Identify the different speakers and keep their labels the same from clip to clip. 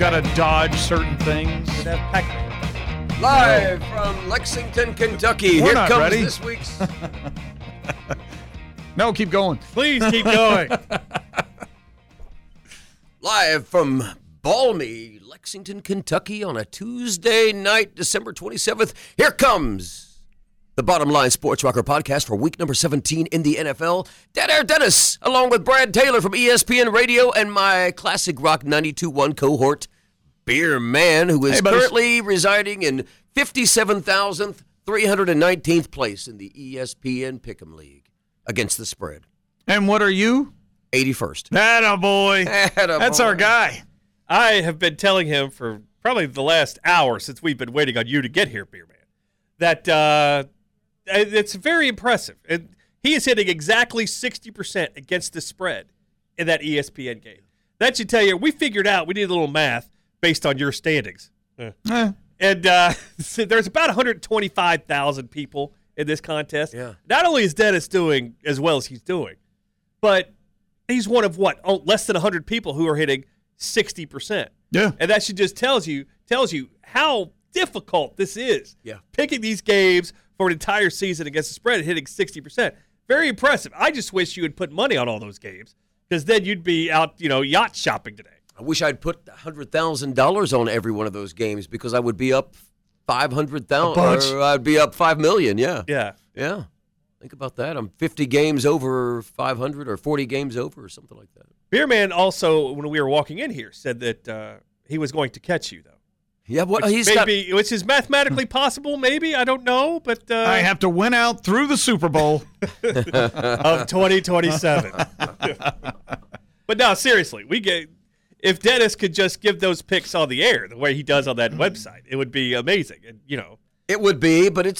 Speaker 1: got to dodge certain things.
Speaker 2: Live from Lexington, Kentucky.
Speaker 1: We're
Speaker 2: Here
Speaker 1: not
Speaker 2: comes
Speaker 1: ready.
Speaker 2: this week's.
Speaker 1: No, keep going.
Speaker 3: Please keep going.
Speaker 2: Live from balmy Lexington, Kentucky on a Tuesday night, December 27th. Here comes the Bottom Line Sports Rocker podcast for week number 17 in the NFL. Dead Air Dennis, along with Brad Taylor from ESPN Radio and my Classic Rock 92.1 cohort, Beer Man, who is currently residing in 57,319th place in the ESPN Pick'em League against the spread.
Speaker 1: And what are you?
Speaker 2: 81st.
Speaker 1: Attaboy. That's our guy.
Speaker 3: I have been telling him for probably the last hour since we've been waiting on you to get here, Beer Man, that it's very impressive. He is hitting exactly 60% against the spread in that ESPN game. That should tell you, we figured out we need a little math based on your standings. And so there's about 125,000 people in this contest.
Speaker 2: Yeah.
Speaker 3: Not only is Dennis doing as well as he's doing, but he's one of less than 100 people who are hitting 60%.
Speaker 1: Yeah.
Speaker 3: And that should just tells you how difficult this is.
Speaker 2: Yeah.
Speaker 3: Picking these games for an entire season against the spread and hitting 60%. Very impressive. I just wish you would put money on all those games, because then you'd be out, yacht shopping today.
Speaker 2: I wish I'd put $100,000 on every one of those games, because I would be up $500,000. Or I'd be up $5 million. Yeah.
Speaker 3: Yeah.
Speaker 2: Yeah. Think about that. I'm 50 games over 500 or 40 games over or something like that.
Speaker 3: Beer Man also, when we were walking in here, said that he was going to catch you, though.
Speaker 2: Yeah,
Speaker 3: Which is mathematically possible, maybe. I don't know, but
Speaker 1: I have to win out through the Super Bowl
Speaker 3: of 2027. But no, seriously, if Dennis could just give those picks on the air the way he does on that website, it would be amazing. And
Speaker 2: it would be, but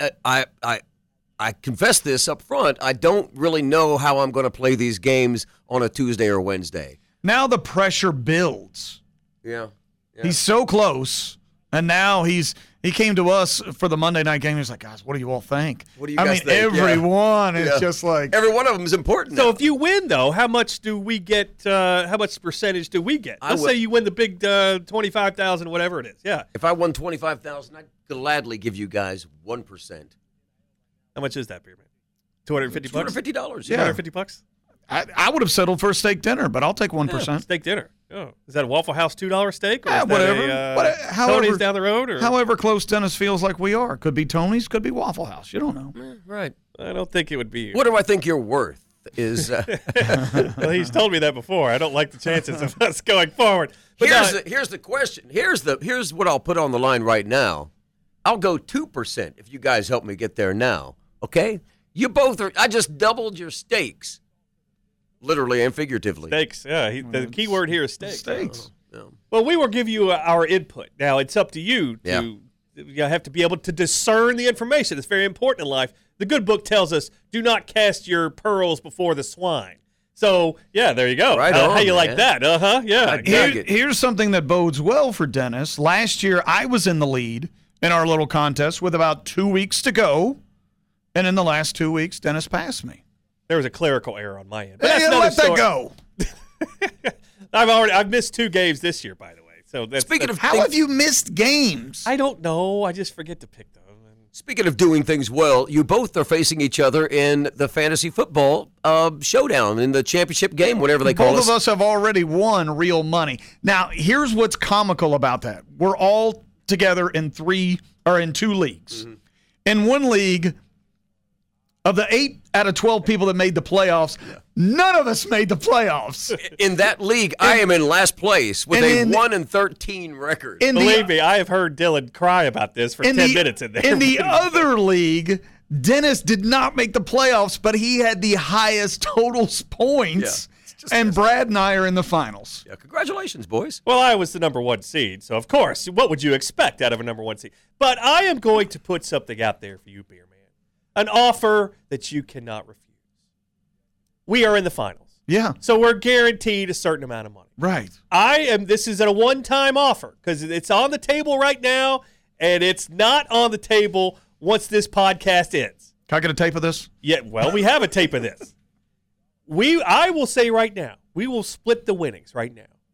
Speaker 2: I confess this up front. I don't really know how I'm going to play these games on a Tuesday or Wednesday.
Speaker 1: Now the pressure builds.
Speaker 2: Yeah.
Speaker 1: He's so close, and now he came to us for the Monday night game. He's like, guys, what do you all think?
Speaker 2: What do you guys think?
Speaker 1: Everyone is just like.
Speaker 2: Every one of them is important.
Speaker 3: So
Speaker 2: now.
Speaker 3: if you win, though, how much do we get? How much percentage do we get? Let's say you win the big 25,000, whatever it is. Yeah.
Speaker 2: If I won 25,000, I'd gladly give you guys 1%.
Speaker 3: How much is that, Beer Man? $250?
Speaker 2: $250.
Speaker 1: Yeah.
Speaker 3: $250?
Speaker 1: I would have settled for a steak dinner, but I'll take 1%.
Speaker 3: Steak dinner. Oh, is that a Waffle House $2 steak? Or is
Speaker 1: whatever.
Speaker 3: That Tony's down the road? Or?
Speaker 1: However close Dennis feels like we are. Could be Tony's, could be Waffle House. You don't know.
Speaker 2: Right.
Speaker 3: I don't think it would be.
Speaker 2: What do I think you're worth? Is
Speaker 3: well, he's told me that before. I don't like the chances of us going forward. But
Speaker 2: here's the question. Here's what I'll put on the line right now. I'll go 2% if you guys help me get there now. Okay? You both are. I just doubled your stakes. Literally and figuratively.
Speaker 3: Steaks, yeah. The key word here is steaks.
Speaker 1: Steaks.
Speaker 3: Well, we will give you our input. Now, it's up to you to you have to be able to discern the information. It's very important in life. The good book tells us, do not cast your pearls before the swine. So, yeah, there you go.
Speaker 2: Right
Speaker 3: how you like that? Yeah.
Speaker 1: Here's something that bodes well for Dennis. Last year, I was in the lead in our little contest with about 2 weeks to go. And in the last 2 weeks, Dennis passed me.
Speaker 3: There was a clerical error on my end. But
Speaker 1: Hey, let that go.
Speaker 3: I've missed 2 games this year, by the way. So
Speaker 2: Speaking of
Speaker 1: how have you missed games?
Speaker 3: I don't know. I just forget to pick them.
Speaker 2: Speaking of doing things well, you both are facing each other in the fantasy football showdown in the championship game, whatever they call it.
Speaker 1: Both of us have already won real money. Now, here's what's comical about that. We're all together in 2 leagues. Mm-hmm. In one league, of the 8 out of 12 people that made the playoffs, none of us made the playoffs.
Speaker 2: In that league, I am in last place with a 1-13 record.
Speaker 3: Believe me, I have heard Dylan cry about this for 10 minutes in there.
Speaker 1: In the other league, Dennis did not make the playoffs, but he had the highest total points. Yeah. And Brad and I are in the finals.
Speaker 2: Yeah, congratulations, boys.
Speaker 3: Well, I was the number 1 seed, so of course, what would you expect out of a number 1 seed? But I am going to put something out there for you, Beer Man. An offer that you cannot refuse. We are in the finals.
Speaker 1: Yeah.
Speaker 3: So we're guaranteed a certain amount of money.
Speaker 1: Right.
Speaker 3: This is a one-time offer because it's on the table right now, and it's not on the table once this podcast ends.
Speaker 1: Can I get a tape of this?
Speaker 3: Yeah, well, we have a tape of this. I will say right now, we will split the winnings right now.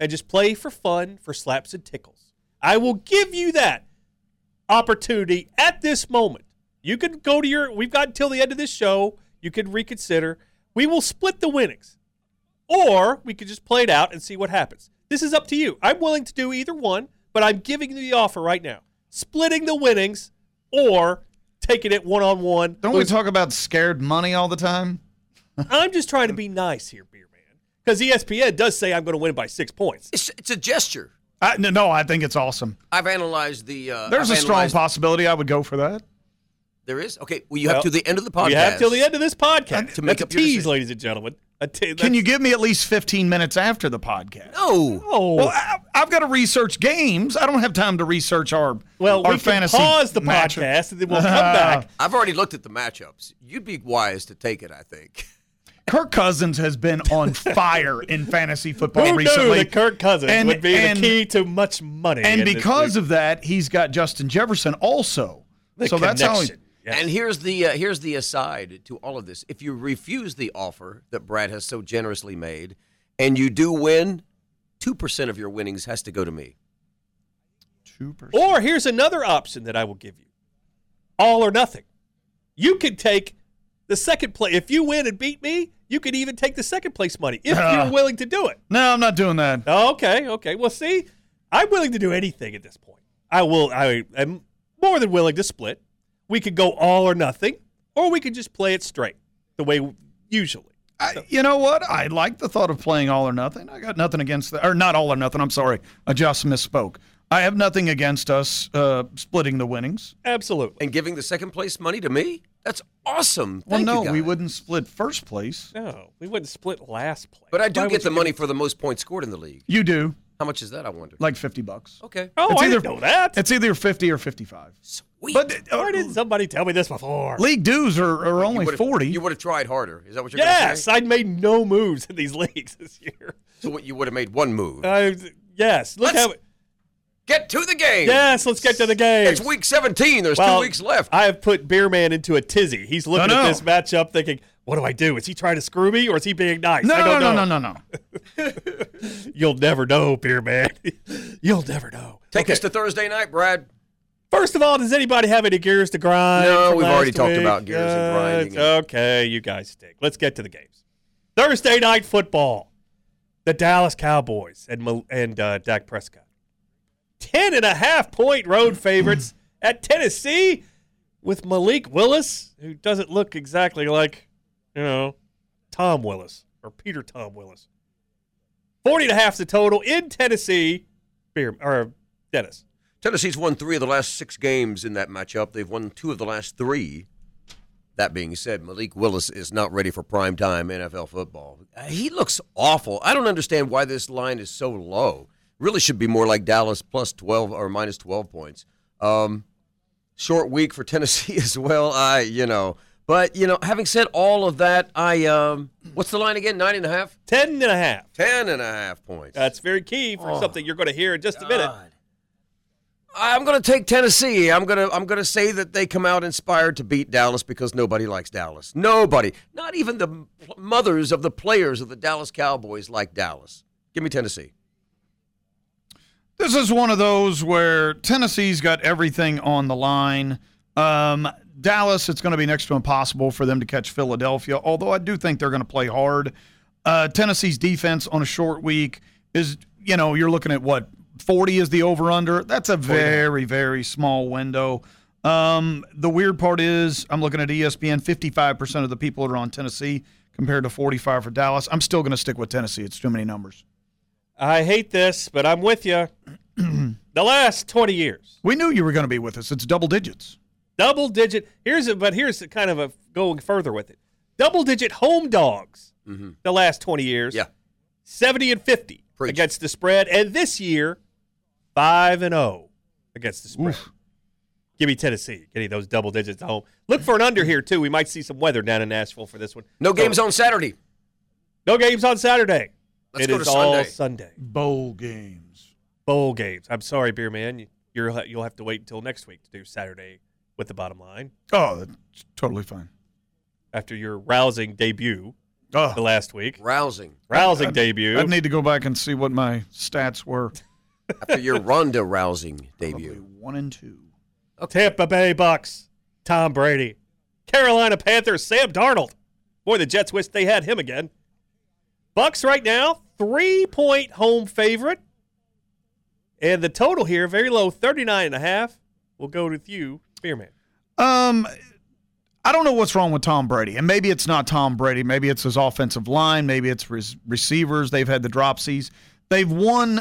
Speaker 3: and just play for fun, for slaps and tickles. I will give you that opportunity at this moment. You can go to we've got until the end of this show. You can reconsider. We will split the winnings. Or we could just play it out and see what happens. This is up to you. I'm willing to do either one, but I'm giving you the offer right now. Splitting the winnings or taking it one-on-one.
Speaker 1: Don't we talk about scared money all the time?
Speaker 3: I'm just trying to be nice here, Beer Man. Because ESPN does say I'm going to win by 6 points.
Speaker 2: It's a gesture.
Speaker 1: No, I think it's awesome.
Speaker 2: I've analyzed the.
Speaker 1: There's a strong possibility I would go for that.
Speaker 2: There is? Okay. Well, you have to the end of the podcast.
Speaker 3: You have till the end of this podcast.
Speaker 2: To make
Speaker 3: That's
Speaker 2: up
Speaker 3: a
Speaker 2: your
Speaker 3: tease,
Speaker 2: decision.
Speaker 3: ladies and gentlemen.
Speaker 1: Can you give me at least 15 minutes after the podcast?
Speaker 2: No.
Speaker 3: Oh.
Speaker 1: Well, I've got to research games. I don't have time to research our
Speaker 3: we can
Speaker 1: fantasy
Speaker 3: pause the
Speaker 1: matchup.
Speaker 3: podcast and then we'll come back.
Speaker 2: I've already looked at the matchups. You'd be wise to take it, I think.
Speaker 1: Kirk Cousins has been on fire in fantasy football
Speaker 3: Who
Speaker 1: recently.
Speaker 3: knew that Kirk Cousins would be the key to much money?
Speaker 1: And
Speaker 3: in this
Speaker 1: because
Speaker 3: league?
Speaker 1: of that, he's got Justin Jefferson also.
Speaker 3: The
Speaker 1: That's how he,
Speaker 3: connection. Yes.
Speaker 2: And here's the aside to all of this. If you refuse the offer that Brad has so generously made, and you do win, 2% of your winnings has to go to me.
Speaker 1: 2%.
Speaker 3: Or here's another option that I will give you. All or nothing. You could take the second place. If you win and beat me, you could even take the second place money if you're willing to do it.
Speaker 1: No, I'm not doing that.
Speaker 3: Okay. Well, see, I'm willing to do anything at this point. I'm more than willing to split. We could go all or nothing, or we could just play it straight the way usually.
Speaker 1: You know what? I like the thought of playing all or nothing. I got nothing against that. Or not all or nothing. I'm sorry. I just misspoke. I have nothing against us splitting the winnings.
Speaker 3: Absolutely.
Speaker 2: And giving the second place money to me? That's awesome.
Speaker 1: Well,
Speaker 2: Thank you,
Speaker 1: no,
Speaker 2: guys.
Speaker 1: we wouldn't split first place.
Speaker 3: No, we wouldn't split last place.
Speaker 2: But I do
Speaker 3: Why
Speaker 2: get
Speaker 3: would
Speaker 2: the
Speaker 3: you
Speaker 2: money for the most points scored in the league.
Speaker 1: You do,
Speaker 2: How much is that, I wonder?
Speaker 1: like $50.
Speaker 2: Okay.
Speaker 3: Oh,
Speaker 1: It's
Speaker 3: I
Speaker 1: either-
Speaker 3: didn't know that.
Speaker 1: It's either 50 or 55.
Speaker 2: Sweet.
Speaker 1: But
Speaker 3: Why didn't somebody tell me this before?
Speaker 1: league dues are only 40.
Speaker 2: You would have tried harder. Is that what you're going to
Speaker 3: Yes,
Speaker 2: say?
Speaker 3: I'd made no moves in these leagues this year.
Speaker 2: So what, you would have made one move.
Speaker 3: Yes, look
Speaker 2: Let's
Speaker 3: how.
Speaker 2: Get to the game.
Speaker 3: Yes, let's get to the game.
Speaker 2: It's week 17. There's 2 weeks left.
Speaker 3: I have put Beer Man into a tizzy. He's looking
Speaker 1: I
Speaker 3: at
Speaker 1: know.
Speaker 3: this matchup thinking, what do I do? Is he trying to screw me or is he being nice? I
Speaker 1: No,
Speaker 3: don't know.
Speaker 1: no.
Speaker 3: You'll never know, Beer Man. You'll never know.
Speaker 2: Take us to Thursday night, Brad.
Speaker 3: First of all, does anybody have any gears to grind?
Speaker 2: No,
Speaker 3: from
Speaker 2: we've already
Speaker 3: last
Speaker 2: talked
Speaker 3: week?
Speaker 2: about gears and grinding.
Speaker 3: Okay, you guys stick. Let's get to the games. Thursday night football. The Dallas Cowboys and Dak Prescott. 10.5-point road favorites at Tennessee with Malik Willis, who doesn't look exactly like, Tom Willis or Peter Tom Willis. 40.5 the total in Tennessee. Dennis.
Speaker 2: Tennessee's won 3 of the last 6 games in that matchup. They've won 2 of the last 3. That being said, Malik Willis is not ready for primetime NFL football. He looks awful. I don't understand why this line is so low. Really should be more like Dallas plus 12 or minus 12 points. Short week for Tennessee as well. But having said all of that, what's the line again? 9.5?
Speaker 3: 10.5.
Speaker 2: 10.5 points.
Speaker 3: That's very key for something you're going to hear in just a minute.
Speaker 2: I'm going to take Tennessee. I'm going to say that they come out inspired to beat Dallas because nobody likes Dallas. Nobody. Not even the mothers of the players of the Dallas Cowboys like Dallas. Give me Tennessee.
Speaker 1: This is one of those where Tennessee's got everything on the line. Dallas, it's going to be next to impossible for them to catch Philadelphia, although I do think they're going to play hard. Tennessee's defense on a short week is, you're looking at what, 40 is the over-under? That's a very, very small window. The weird part is I'm looking at ESPN, 55% of the people are on Tennessee compared to 45 for Dallas. I'm still going to stick with Tennessee. It's too many numbers.
Speaker 3: I hate this, but I'm with you. The last 20 years.
Speaker 1: We knew you were going to be with us. It's double digits.
Speaker 3: Double digit. Here's kind of a going further with it. Double digit home dogs the last 20 years.
Speaker 2: Yeah.
Speaker 3: 70-50
Speaker 2: Preach.
Speaker 3: against the spread. And this year, 5-0 against the spread.
Speaker 1: Oof.
Speaker 3: Give me Tennessee. Getting those double digits at home. Look for an under here, too. We might see some weather down in Nashville for this one.
Speaker 2: No games on Saturday.
Speaker 3: No games on Saturday.
Speaker 2: Let's
Speaker 3: It
Speaker 2: go
Speaker 3: is
Speaker 2: to
Speaker 3: all
Speaker 2: Sunday.
Speaker 3: Sunday.
Speaker 1: Bowl games.
Speaker 3: Bowl games. I'm sorry, Beer Man. You'll have to wait until next week to do Saturday with the bottom line
Speaker 1: Oh, that's totally fine.
Speaker 3: after your rousing debut. the last week.
Speaker 2: Rousing
Speaker 3: debut.
Speaker 1: I'd need to go back and see what my stats were.
Speaker 2: after your Ronda Rousing debut.
Speaker 1: 1-2.
Speaker 3: Tampa Bay Bucks, Tom Brady. Carolina Panthers, Sam Darnold. Boy, the Jets wish they had him again. Bucks right now, 3-point home favorite. And the total here, very low, 39.5. We'll go with you, Spearman.
Speaker 1: I don't know what's wrong with Tom Brady. And maybe it's not Tom Brady. Maybe it's his offensive line. Maybe it's receivers. They've had the dropsies. They've won,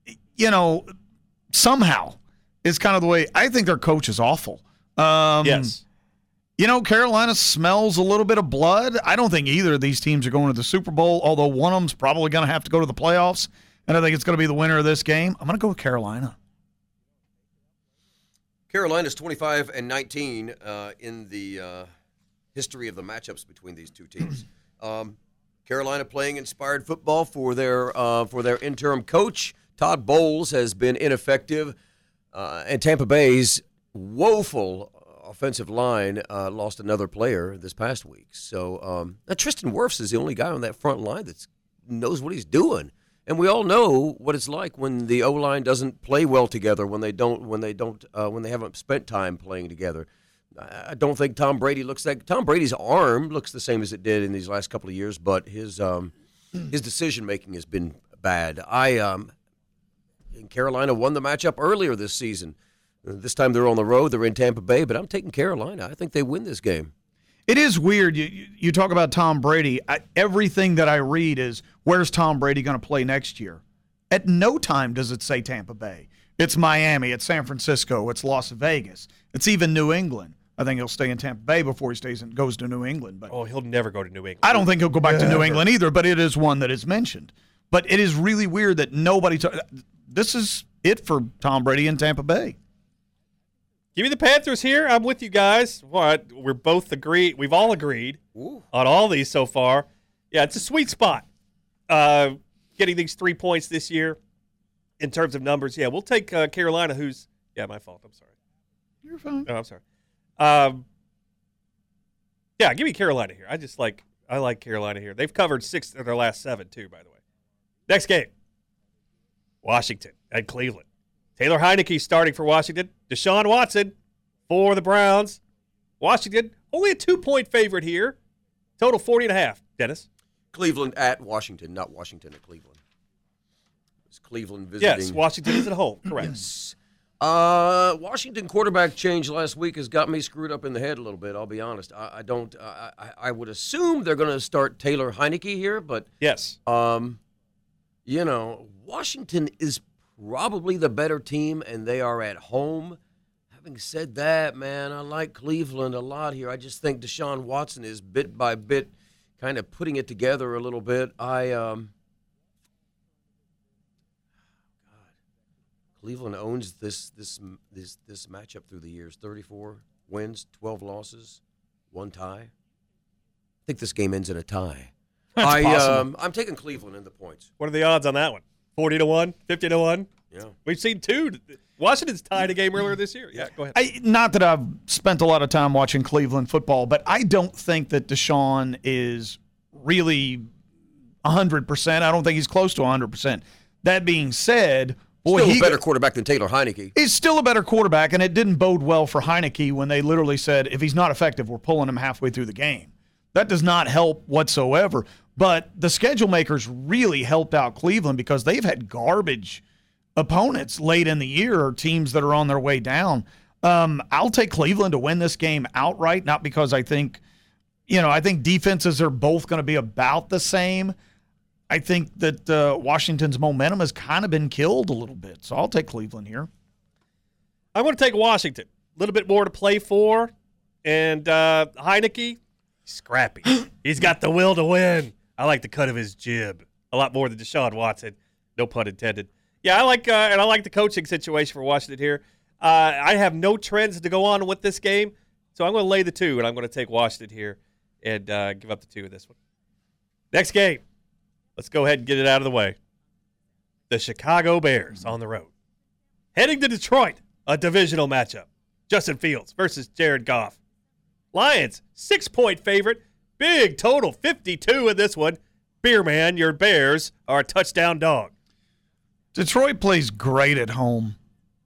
Speaker 1: somehow. It's kind of the way. I think their coach is awful.
Speaker 3: Yes.
Speaker 1: Carolina smells a little bit of blood. I don't think either of these teams are going to the Super Bowl, although one of them's probably going to have to go to the playoffs. And I think it's going to be the winner of this game. I'm going to go with Carolina.
Speaker 2: Carolina's 25-19 in the history of the matchups between these two teams. Carolina playing inspired football for their interim coach. Todd Bowles has been ineffective, and Tampa Bay's woeful offensive line lost another player this past week. So Tristan Wirfs is the only guy on that front line that knows what he's doing. And we all know what it's like when the O-line doesn't play well together, when they haven't spent time playing together. I don't think Tom Brady's arm looks the same as it did in these last couple of years, but his decision making has been bad. Carolina won the matchup earlier this season. This time they're on the road. They're in Tampa Bay, but I'm taking Carolina. I think they win this game.
Speaker 1: It is weird. You talk about Tom Brady. Everything that I read is, where's Tom Brady going to play next year? At no time does it say Tampa Bay. It's Miami. It's San Francisco. It's Las Vegas. It's even New England. I think he'll stay in Tampa Bay before he goes to New England. But
Speaker 3: he'll never go to New England.
Speaker 1: I don't think he'll go back to New England either, but it is one that is mentioned. But it is really weird that nobody this is it for Tom Brady in Tampa Bay.
Speaker 3: Give me the Panthers here. I'm with you guys. What? We're both agreed. We've all agreed on all these so far. Yeah, it's a sweet spot. Getting these 3 points this year in terms of numbers. Yeah, we'll take Carolina, who's – yeah, my fault. I'm sorry.
Speaker 1: You're fine.
Speaker 3: Oh, I'm sorry. Yeah, give me Carolina here. I like Carolina here. They've covered 6 of their last 7, too, by the way. Next game, Washington at Cleveland. Taylor Heineke starting for Washington. Deshaun Watson for the Browns. Washington, only a 2-point favorite here. Total 40.5. Dennis?
Speaker 2: Cleveland at Washington, not Washington at Cleveland. It's Cleveland visiting.
Speaker 3: Yes, Washington is at home. Correct.
Speaker 2: Yes. Washington quarterback change last week has got me screwed up in the head a little bit, I'll be honest. I would assume they're going to start Taylor Heineke here, but
Speaker 3: yes.
Speaker 2: Washington is probably the better team, and they are at home. Having said that, man, I like Cleveland a lot here. I just think Deshaun Watson is bit by bit kind of putting it together a little bit. Cleveland owns this matchup through the years. 34 wins, 12 losses, 1 tie. I think this game ends in a tie.
Speaker 3: That's possible.
Speaker 2: I'm taking Cleveland in the points.
Speaker 3: What are the odds on that one? 40-1, 50-1.
Speaker 2: Yeah,
Speaker 3: we've seen 2. Washington's tied a game earlier this year. Yeah, go ahead.
Speaker 1: Not that I've spent a lot of time watching Cleveland football, but I don't think that Deshaun is really 100%. I don't think he's close to 100%. That being said,
Speaker 2: he's a better quarterback than Taylor Heineke.
Speaker 1: He's still a better quarterback, and it didn't bode well for Heineke when they literally said, if he's not effective, we're pulling him halfway through the game. That does not help whatsoever. But the schedule makers really helped out Cleveland because they've had garbage opponents late in the year or teams that are on their way down. I'll take Cleveland to win this game outright, not because I think defenses are both going to be about the same. I think that Washington's momentum has kind of been killed a little bit. So I'll take Cleveland here.
Speaker 3: I'm going to take Washington. A little bit more to play for. And Heineke, scrappy. He's got the will to win. I like the cut of his jib a lot more than Deshaun Watson. No pun intended. Yeah, I like the coaching situation for Washington here. I have no trends to go on with this game, so I'm going to lay the 2, and I'm going to take Washington here and give up the 2 in this one. Next game. Let's go ahead and get it out of the way. The Chicago Bears on the road. Heading to Detroit, a divisional matchup. Justin Fields versus Jared Goff. Lions, 6-point favorite. Big total, 52 in this one. Beer man, your Bears are a touchdown dog.
Speaker 1: Detroit plays great at home.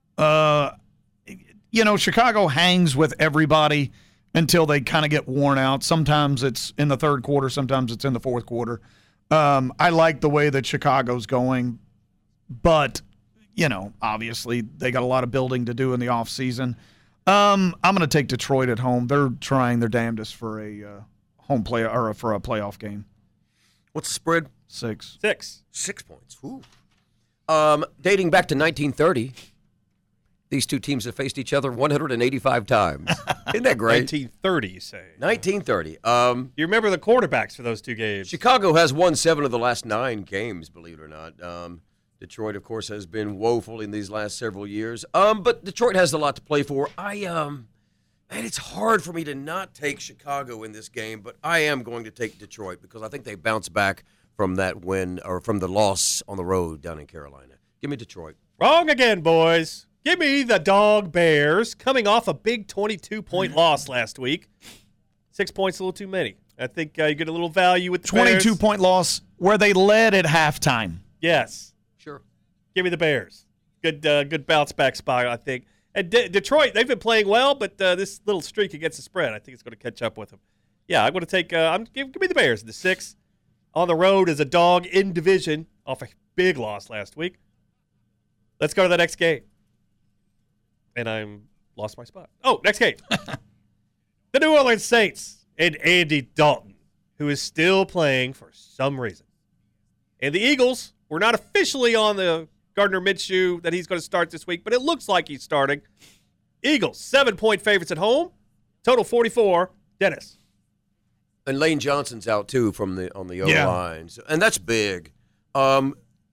Speaker 1: Chicago hangs with everybody until they kind of get worn out. Sometimes it's in the third quarter, sometimes it's in the fourth quarter. I like the way that Chicago's going, but, obviously they got a lot of building to do in the offseason. I'm going to take Detroit at home. They're trying their damnedest for a home play or for a playoff game.
Speaker 2: What's the spread?
Speaker 1: 6.
Speaker 2: 6 points. Ooh. Dating back to 1930, these two teams have faced each other 185 times. Isn't that great?
Speaker 3: 1930, you say?
Speaker 2: 1930.
Speaker 3: You remember the quarterbacks for those two games?
Speaker 2: Chicago has won 7 of the last 9 games, believe it or not. Detroit, of course, has been woeful in these last several years. But Detroit has a lot to play for. And it's hard for me to not take Chicago in this game, but I am going to take Detroit because I think they bounce back from that win or from the loss on the road down in Carolina. Give me Detroit.
Speaker 3: Wrong again, boys. Give me the dog Bears coming off a big 22-point loss last week. 6 points a little too many. I think you get a little value with the
Speaker 1: 22-point loss where they led at halftime.
Speaker 3: Yes.
Speaker 2: Sure.
Speaker 3: Give me the Bears. Good bounce back spot, I think. And Detroit, they've been playing well, but this little streak against the spread, I think it's going to catch up with them. Yeah, I'm going to take give me the Bears. The 6 on the road as a dog in division off a big loss last week. Let's go to the next game. And I'm lost my spot. Oh, next game. The New Orleans Saints and Andy Dalton, who is still playing for some reason. And the Eagles were not officially on the Gardner Minshew that he's going to start this week, but it looks like he's starting. Eagles, 7-point favorites at home. Total 44. Dennis.
Speaker 2: And Lane Johnson's out, too, on the O-line. Yeah. And that's big. God.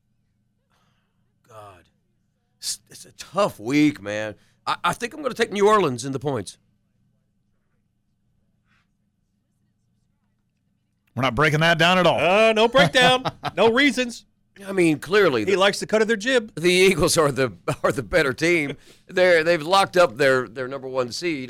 Speaker 2: It's a tough week, man. I think I'm going to take New Orleans in the points.
Speaker 1: We're not breaking that down at all.
Speaker 3: No breakdown. No reasons.
Speaker 2: I mean, clearly
Speaker 3: he likes the cut of their jib.
Speaker 2: The Eagles are the better team. They've locked up their number 1 seed.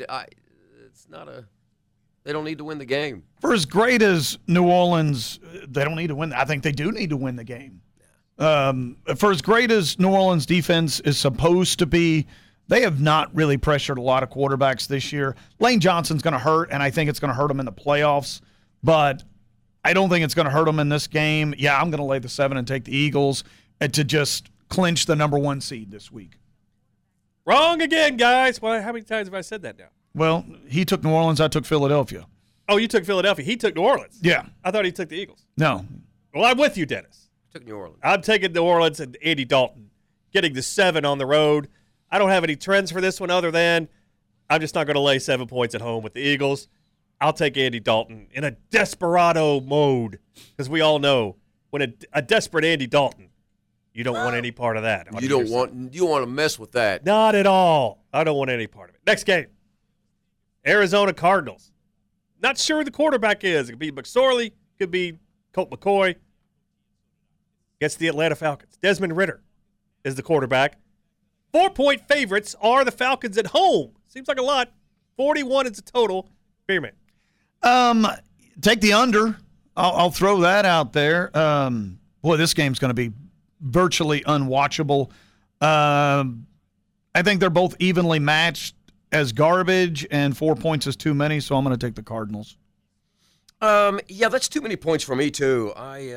Speaker 2: They don't need to win the game.
Speaker 1: For as great as New Orleans, they don't need to win. I think they do need to win the game. For as great as New Orleans defense is supposed to be, they have not really pressured a lot of quarterbacks this year. Lane Johnson's going to hurt, and I think it's going to hurt him in the playoffs. But I don't think it's going to hurt them in this game. Yeah, I'm going to lay the 7 and take the Eagles to just clinch the number 1 seed this week.
Speaker 3: Wrong again, guys. How many times have I said that now?
Speaker 1: Well, he took New Orleans. I took Philadelphia.
Speaker 3: Oh, you took Philadelphia. He took New Orleans.
Speaker 1: Yeah.
Speaker 3: I thought he took the Eagles.
Speaker 1: No.
Speaker 3: Well, I'm with you, Dennis.
Speaker 2: I took New Orleans.
Speaker 3: I'm taking New Orleans and Andy Dalton, getting the 7 on the road. I don't have any trends for this one other than I'm just not going to lay 7 points at home with the Eagles. I'll take Andy Dalton in a desperado mode because we all know when a desperate Andy Dalton, you don't want any part of that.
Speaker 2: You don't want to mess with that.
Speaker 3: Not at all. I don't want any part of it. Next game, Arizona Cardinals. Not sure who the quarterback is. It could be McSorley. Could be Colt McCoy. Against the Atlanta Falcons. Desmond Ridder is the quarterback. 4-point favorites are the Falcons at home. Seems like a lot. 41 is the total. Beerman.
Speaker 1: Take the under. I'll throw that out there. Boy, this game's going to be virtually unwatchable. I think they're both evenly matched as garbage, and 4 points is too many, so I'm going to take the Cardinals.
Speaker 2: Yeah, that's too many points for me, too.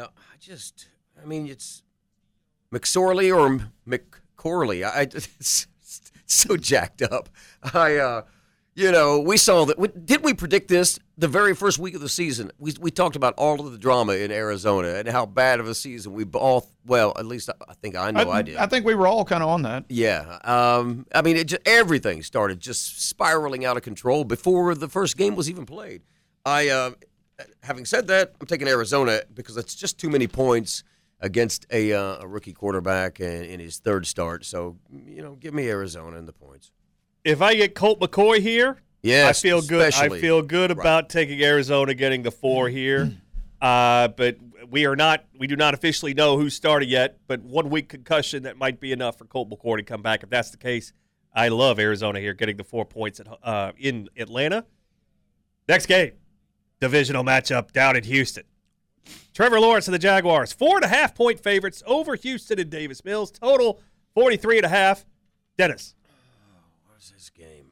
Speaker 2: It's McSorley or McCorley. It's so jacked up. We saw that. Didn't we predict this the very first week of the season? We talked about all of the drama in Arizona and how bad of a season we all. Well, at least I think I did.
Speaker 1: I think we were all kind of on that.
Speaker 2: Yeah. Everything started just spiraling out of control before the first game was even played. Having said that, I'm taking Arizona because it's just too many points against a rookie quarterback in his third start. So, give me Arizona in the points.
Speaker 3: If I get Colt McCoy here,
Speaker 2: yes,
Speaker 3: I feel good. I feel good about taking Arizona, getting the 4 here. But we do not officially know who's started yet. But 1 week concussion, that might be enough for Colt McCoy to come back. If that's the case, I love Arizona here, getting the 4 points in Atlanta. Next game, divisional matchup down in Houston. Trevor Lawrence and the Jaguars, 4.5-point favorites over Houston and Davis Mills. Total 43.5. Dennis.
Speaker 2: What's this game?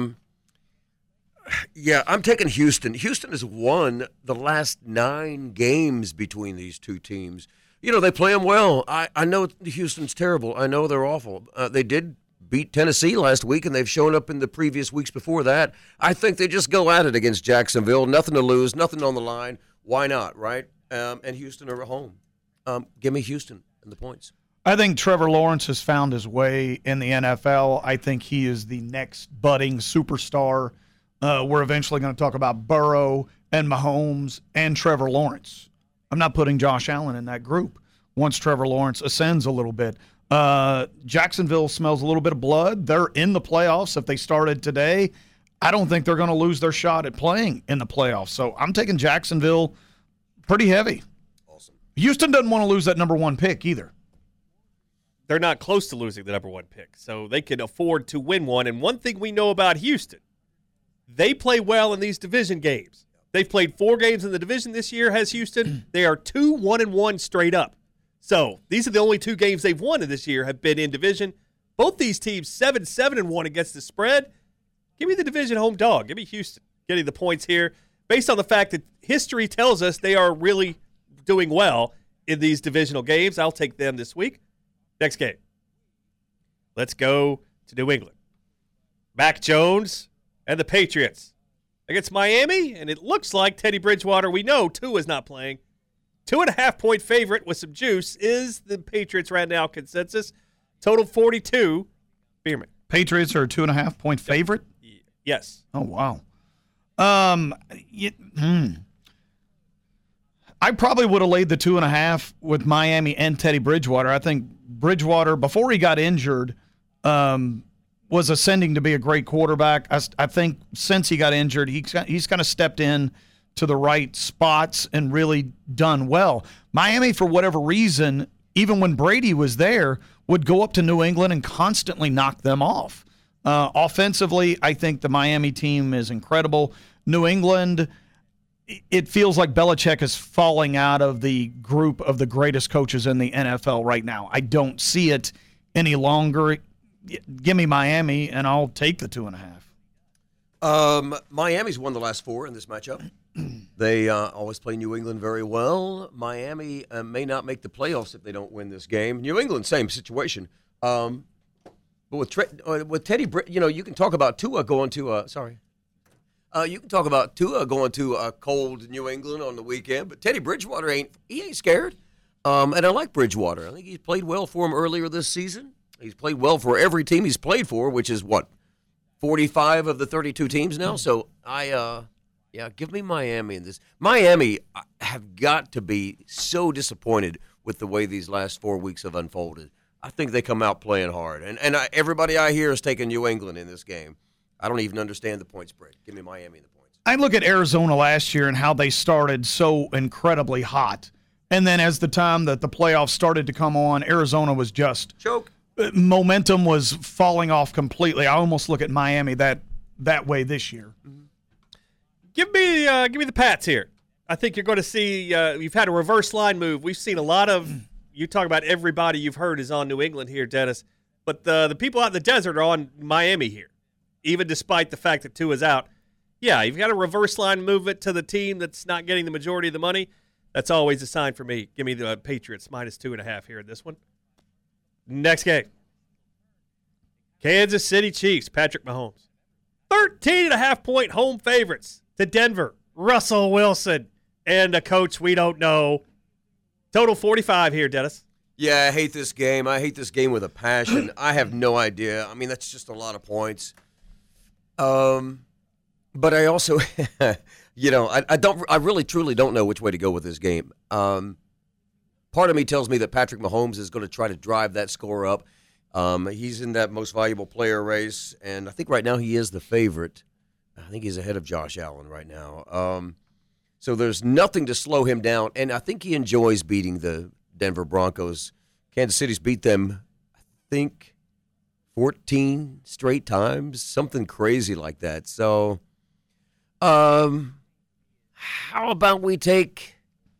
Speaker 2: Yeah, I'm taking Houston. Houston has won the last 9 games between these two teams. You know, they play them well. I know Houston's terrible. I know they're awful. They did beat Tennessee last week, and they've shown up in the previous weeks before that. I think they just go at it against Jacksonville. Nothing to lose, nothing on the line. Why not, right? And Houston are at home. Give me Houston and the points.
Speaker 1: I think Trevor Lawrence has found his way in the NFL. I think he is the next budding superstar. We're eventually going to talk about Burrow and Mahomes and Trevor Lawrence. I'm not putting Josh Allen in that group once Trevor Lawrence ascends a little bit. Jacksonville smells a little bit of blood. They're in the playoffs. If they started today, I don't think they're going to lose their shot at playing in the playoffs. So I'm taking Jacksonville pretty heavy.
Speaker 2: Awesome.
Speaker 1: Houston doesn't want to lose that number 1 pick either.
Speaker 3: They're not close to losing the number 1 pick, so they can afford to win one. And one thing we know about Houston, they play well in these division games. They've played 4 games in the division this year, has Houston. They are 2-1-1 straight up. So these are the only 2 games they've won this year have been in division. Both these teams 7-7-1 against the spread. Give me the division home dog. Give me Houston getting the points here based on the fact that history tells us they are really doing well in these divisional games. I'll take them this week. Next game. Let's go to New England. Mac Jones and the Patriots against Miami, and it looks like Teddy Bridgewater, we know Tua is not playing. 2.5-point favorite with some juice is the Patriots right now consensus. Total 42. Bierman.
Speaker 1: Patriots are a 2.5-point favorite?
Speaker 3: Yes.
Speaker 1: Oh, wow. I probably would have laid the 2.5 with Miami and Teddy Bridgewater. I think Bridgewater, before he got injured, was ascending to be a great quarterback. I think since he got injured, he's kind of stepped in to the right spots and really done well. Miami, for whatever reason, even when Brady was there, would go up to New England and constantly knock them off. Offensively, I think the Miami team is incredible. New England, it feels like Belichick is falling out of the group of the greatest coaches in the NFL right now. I don't see it any longer. Give me Miami, and I'll take the 2.5.
Speaker 2: Miami's won the last 4 in this matchup. They always play New England very well. Miami may not make the playoffs if they don't win this game. New England, same situation. But with Teddy, you can talk about Tua going to you can talk about Tua going to a cold New England on the weekend, but Teddy Bridgewater ain't scared. And I like Bridgewater. I think he's played well for him earlier this season. He's played well for every team he's played for, which is 45 of the 32 teams now. So give me Miami in this. Miami have got to be so disappointed with the way these last 4 weeks have unfolded. I think they come out playing hard, and everybody I hear is taking New England in this game. I don't even understand the point spread. Give me Miami in the points.
Speaker 1: I look at Arizona last year and how they started so incredibly hot, and then as the time that the playoffs started to come on, Arizona was just
Speaker 2: choke.
Speaker 1: Momentum was falling off completely. I almost look at Miami that way this year.
Speaker 3: Mm-hmm. Give me the Pats here. I think you're going to see you've had a reverse line move. We've seen a lot of. You talk about everybody you've heard is on New England here, Dennis, but the people out in the desert are on Miami here, even despite the fact that Tua's out. Yeah, you've got to reverse line move it to the team that's not getting the majority of the money. That's always a sign for me. Give me the Patriots -2.5 here in this one. Next game. Kansas City Chiefs, Patrick Mahomes. 13.5-point home favorites to Denver. Russell Wilson and a coach we don't know. Total 45 here, Dennis.
Speaker 2: Yeah, I hate this game. I hate this game with a passion. I have no idea. I mean, that's just a lot of points. But I also, I really truly don't know which way to go with this game. Part of me tells me that Patrick Mahomes is going to try to drive that score up. He's in that most valuable player race, and I think right now he is the favorite. I think he's ahead of Josh Allen right now. So there's nothing to slow him down, and I think he enjoys beating the Denver Broncos. Kansas City's beat them, I think, 14 straight times, something crazy like that. So, How about we take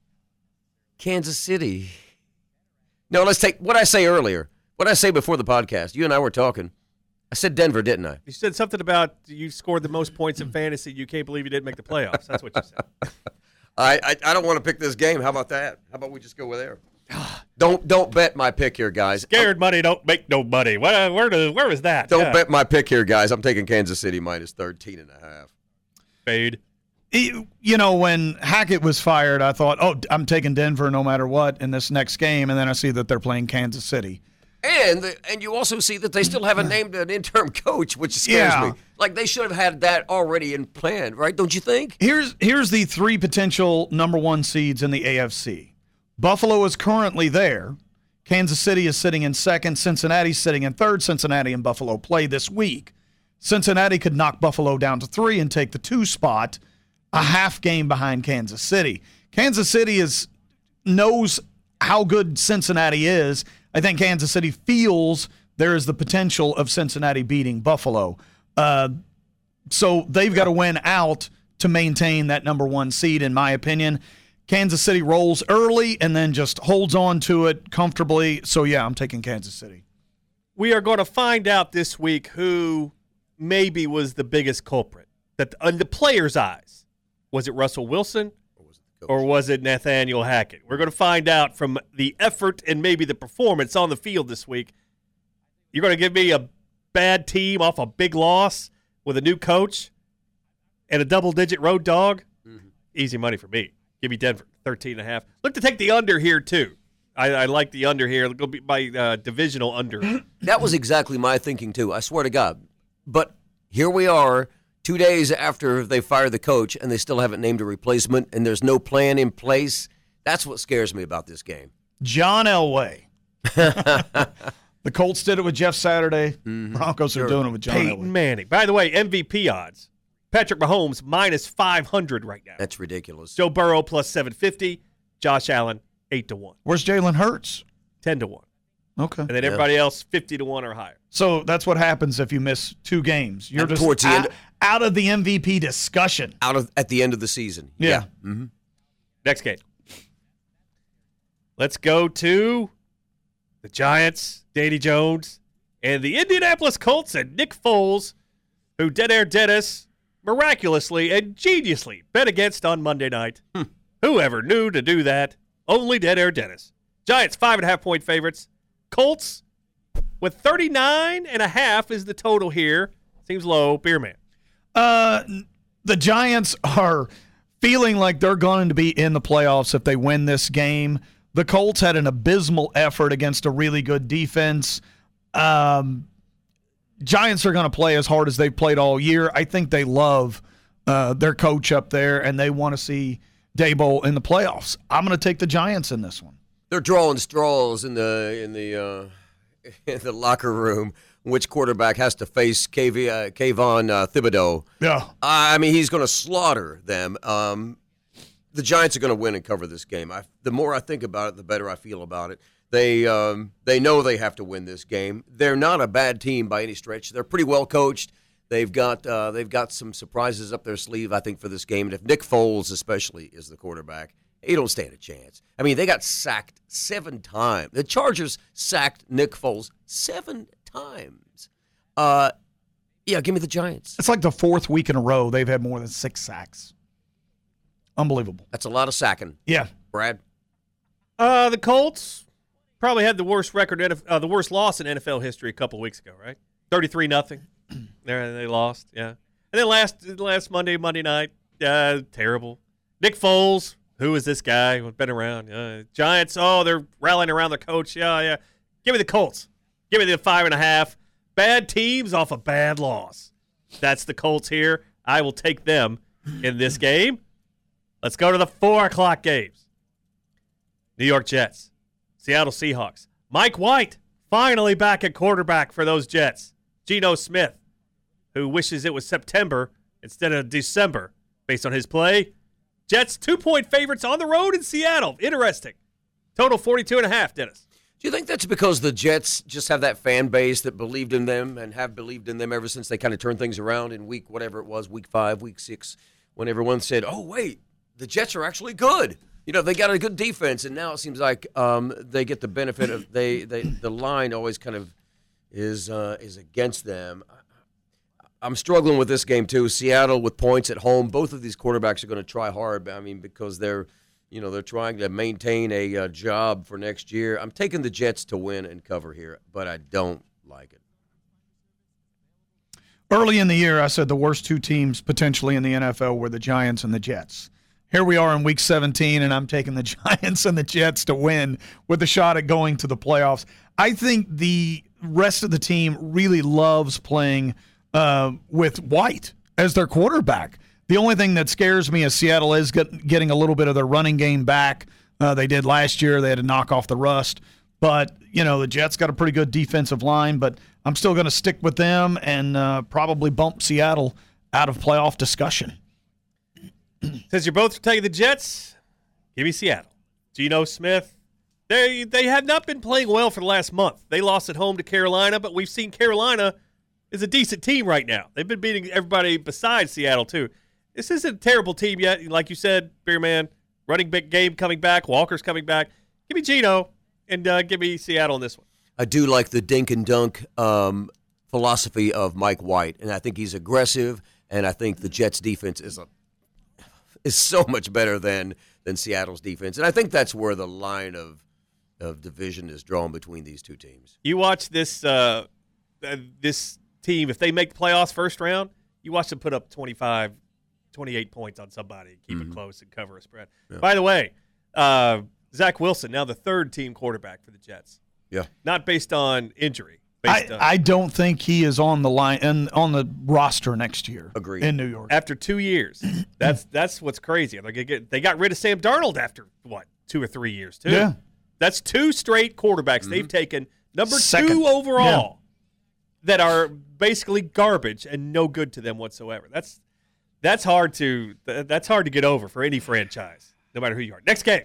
Speaker 2: Kansas City? No, let's take what I say earlier. What I say before the podcast. You and I were talking. I said Denver, didn't I?
Speaker 3: You said something about you scored the most points in fantasy. You can't believe you didn't make the playoffs. That's what you said.
Speaker 2: I don't want to pick this game. How about that? How about we just go with there? Don't bet my pick here, guys.
Speaker 3: Scared money don't make no money. Where was that?
Speaker 2: Don't bet my pick here, guys. I'm taking Kansas City minus 13.5.
Speaker 3: Fade.
Speaker 1: You know, when Hackett was fired, I thought, oh, I'm taking Denver no matter what in this next game, and then I see that they're playing Kansas City.
Speaker 2: And you also see that they still haven't named an interim coach, which scares me. Like, they should have had that already in plan, right? Don't you think?
Speaker 1: Here's the three potential number one seeds in the AFC. Buffalo is currently there. Kansas City is sitting in second. Cincinnati's sitting in third. Cincinnati and Buffalo play this week. Cincinnati could knock Buffalo down to 3 and take the 2 spot, a half game behind Kansas City. Kansas City knows how good Cincinnati is. I think Kansas City feels there is the potential of Cincinnati beating Buffalo. So they've got to win out to maintain that number one seed, in my opinion. Kansas City rolls early and then just holds on to it comfortably. So, yeah, I'm taking Kansas City.
Speaker 3: We are going to find out this week who maybe was the biggest culprit. That in the players' eyes, was it Russell Wilson or was it Nathaniel Hackett? We're going to find out from the effort and maybe the performance on the field this week. You're going to give me a bad team off a big loss with a new coach and a double-digit road dog? Mm-hmm. Easy money for me. Give me Denver, 13.5. Look to take the under here, too. I like the under here. It'll be my divisional under.
Speaker 2: That was exactly my thinking, too. I swear to God. But here we are, 2 days after they fired the coach, and they still haven't named a replacement, and there's no plan in place. That's what scares me about this game.
Speaker 1: John Elway. The Colts did it with Jeff Saturday. Mm-hmm. Broncos are doing it with John Elway.
Speaker 3: Peyton Manning. By the way, MVP odds. Patrick Mahomes, minus 500 right now.
Speaker 2: That's ridiculous.
Speaker 3: Joe Burrow, plus 750. Josh Allen, 8-1.
Speaker 1: Where's Jalen Hurts?
Speaker 3: 10-1.
Speaker 1: Okay.
Speaker 3: And then everybody else, 50-1 or higher.
Speaker 1: So that's what happens if you miss 2 games. You're just
Speaker 2: towards the end,
Speaker 1: out of the MVP discussion.
Speaker 2: At the end of the season.
Speaker 1: Yeah.
Speaker 2: Mm-hmm.
Speaker 3: Next game. Let's go to the Giants, Danny Jones, and the Indianapolis Colts and Nick Foles, who Dead Air Dennis miraculously and geniusly bet against on Monday night. Whoever knew to do that? Only Dead Air Dennis. Giants, 5.5-point favorites. Colts with 39.5 is the total here. Seems low. Beer man.
Speaker 1: The Giants are feeling like they're going to be in the playoffs if they win this game. The Colts had an abysmal effort against a really good defense. Giants are going to play as hard as they've played all year. I think they love their coach up there, and they want to see Daboll in the playoffs. I'm going to take the Giants in this one.
Speaker 2: They're drawing straws in the locker room. Which quarterback has to face Kayvon Thibodeau?
Speaker 1: Yeah,
Speaker 2: I mean he's going to slaughter them. The Giants are going to win and cover this game. The more I think about it, the better I feel about it. They know they have to win this game. They're not a bad team by any stretch. They're pretty well coached. They've got some surprises up their sleeve, I think, for this game. And if Nick Foles especially is the quarterback, he don't stand a chance. I mean, they got sacked 7 times. The Chargers sacked Nick Foles 7 times. Yeah, give me the Giants.
Speaker 1: It's like the 4th week in a row they've had more than 6 sacks. Unbelievable.
Speaker 2: That's a lot of sacking.
Speaker 1: Yeah.
Speaker 2: Brad?
Speaker 3: The Colts probably had the worst the worst loss in NFL history a couple of weeks ago, right? 33-0. They lost, yeah. And then last Monday night, terrible. Nick Foles, who is this guy? Been around. Giants, they're rallying around their coach. Yeah. Give me the Colts. Give me the 5.5. Bad teams off a bad loss. That's the Colts here. I will take them in this game. Let's go to the 4 o'clock games. New York Jets, Seattle Seahawks. Mike White finally back at quarterback for those Jets. Geno Smith, who wishes it was September instead of December based on his play. Jets 2-point favorites on the road in Seattle. Interesting. Total 42.5, Dennis.
Speaker 2: Do you think that's because the Jets just have that fan base that believed in them and have believed in them ever since they kind of turned things around in week 5, week 6, when everyone said, oh, wait, the Jets are actually good. They got a good defense, and now it seems like they get the benefit of the line always kind of is against them. I'm struggling with this game too. Seattle with points at home. Both of these quarterbacks are going to try hard. Because they're trying to maintain a job for next year. I'm taking the Jets to win and cover here, but I don't like it.
Speaker 1: Early in the year, I said the worst two teams potentially in the NFL were the Giants and the Jets. Here we are in Week 17, and I'm taking the Giants and the Jets to win with a shot at going to the playoffs. I think the rest of the team really loves playing with White as their quarterback. The only thing that scares me is Seattle is getting a little bit of their running game back. They did last year. They had to knock off the rust. But, the Jets got a pretty good defensive line, but I'm still going to stick with them and probably bump Seattle out of playoff discussion.
Speaker 3: Since you're both taking the Jets, give me Seattle. Geno Smith, they have not been playing well for the last month. They lost at home to Carolina, but we've seen Carolina is a decent team right now. They've been beating everybody besides Seattle, too. This isn't a terrible team yet. Like you said, Beerman, running big game coming back, Walker's coming back. Give me Geno and give me Seattle in this one.
Speaker 2: I do like the dink and dunk philosophy of Mike White, and I think he's aggressive, and I think the Jets' defense is so much better than Seattle's defense. And I think that's where the line of division is drawn between these two teams.
Speaker 3: You watch this this team, if they make the playoffs first round, you watch them put up 25, 28 points on somebody and keep it close and cover a spread. Yeah. By the way, Zach Wilson, now the third-team quarterback for the Jets.
Speaker 2: Yeah.
Speaker 3: Not based on injury.
Speaker 1: I don't think he is on the line and on the roster next year.
Speaker 2: Agreed.
Speaker 1: In New York
Speaker 3: after 2 years. That's what's crazy. They got rid of Sam Darnold after 2 or 3 years too.
Speaker 1: Yeah,
Speaker 3: that's 2 straight quarterbacks they've taken number
Speaker 1: Second.
Speaker 3: 2 overall that are basically garbage and no good to them whatsoever. That's hard to get over for any franchise, no matter who you are. Next game,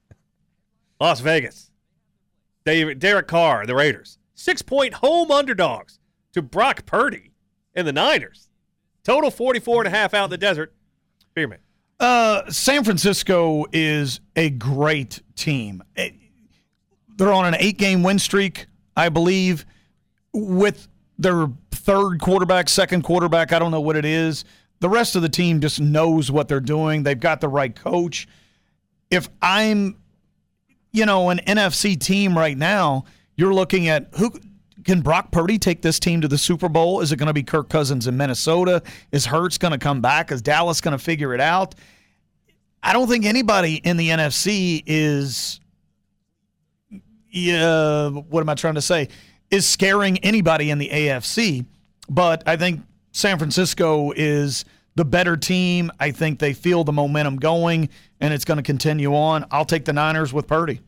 Speaker 3: Las Vegas. Derek Carr, the Raiders. 6-point home underdogs to Brock Purdy and the Niners. Total 44.5 out in the desert. Beerman.
Speaker 1: San Francisco is a great team. They're on an 8-game win streak, I believe, with their third quarterback, second quarterback. I don't know what it is. The rest of the team just knows what they're doing. They've got the right coach. If I'm, an NFC team right now, you're looking at who can Brock Purdy take this team to the Super Bowl? Is it going to be Kirk Cousins in Minnesota? Is Hurts going to come back? Is Dallas going to figure it out? I don't think anybody in the NFC is, what am I trying to say, is scaring anybody in the AFC. But I think San Francisco is the better team. I think they feel the momentum going, and it's going to continue on. I'll take the Niners with Purdy.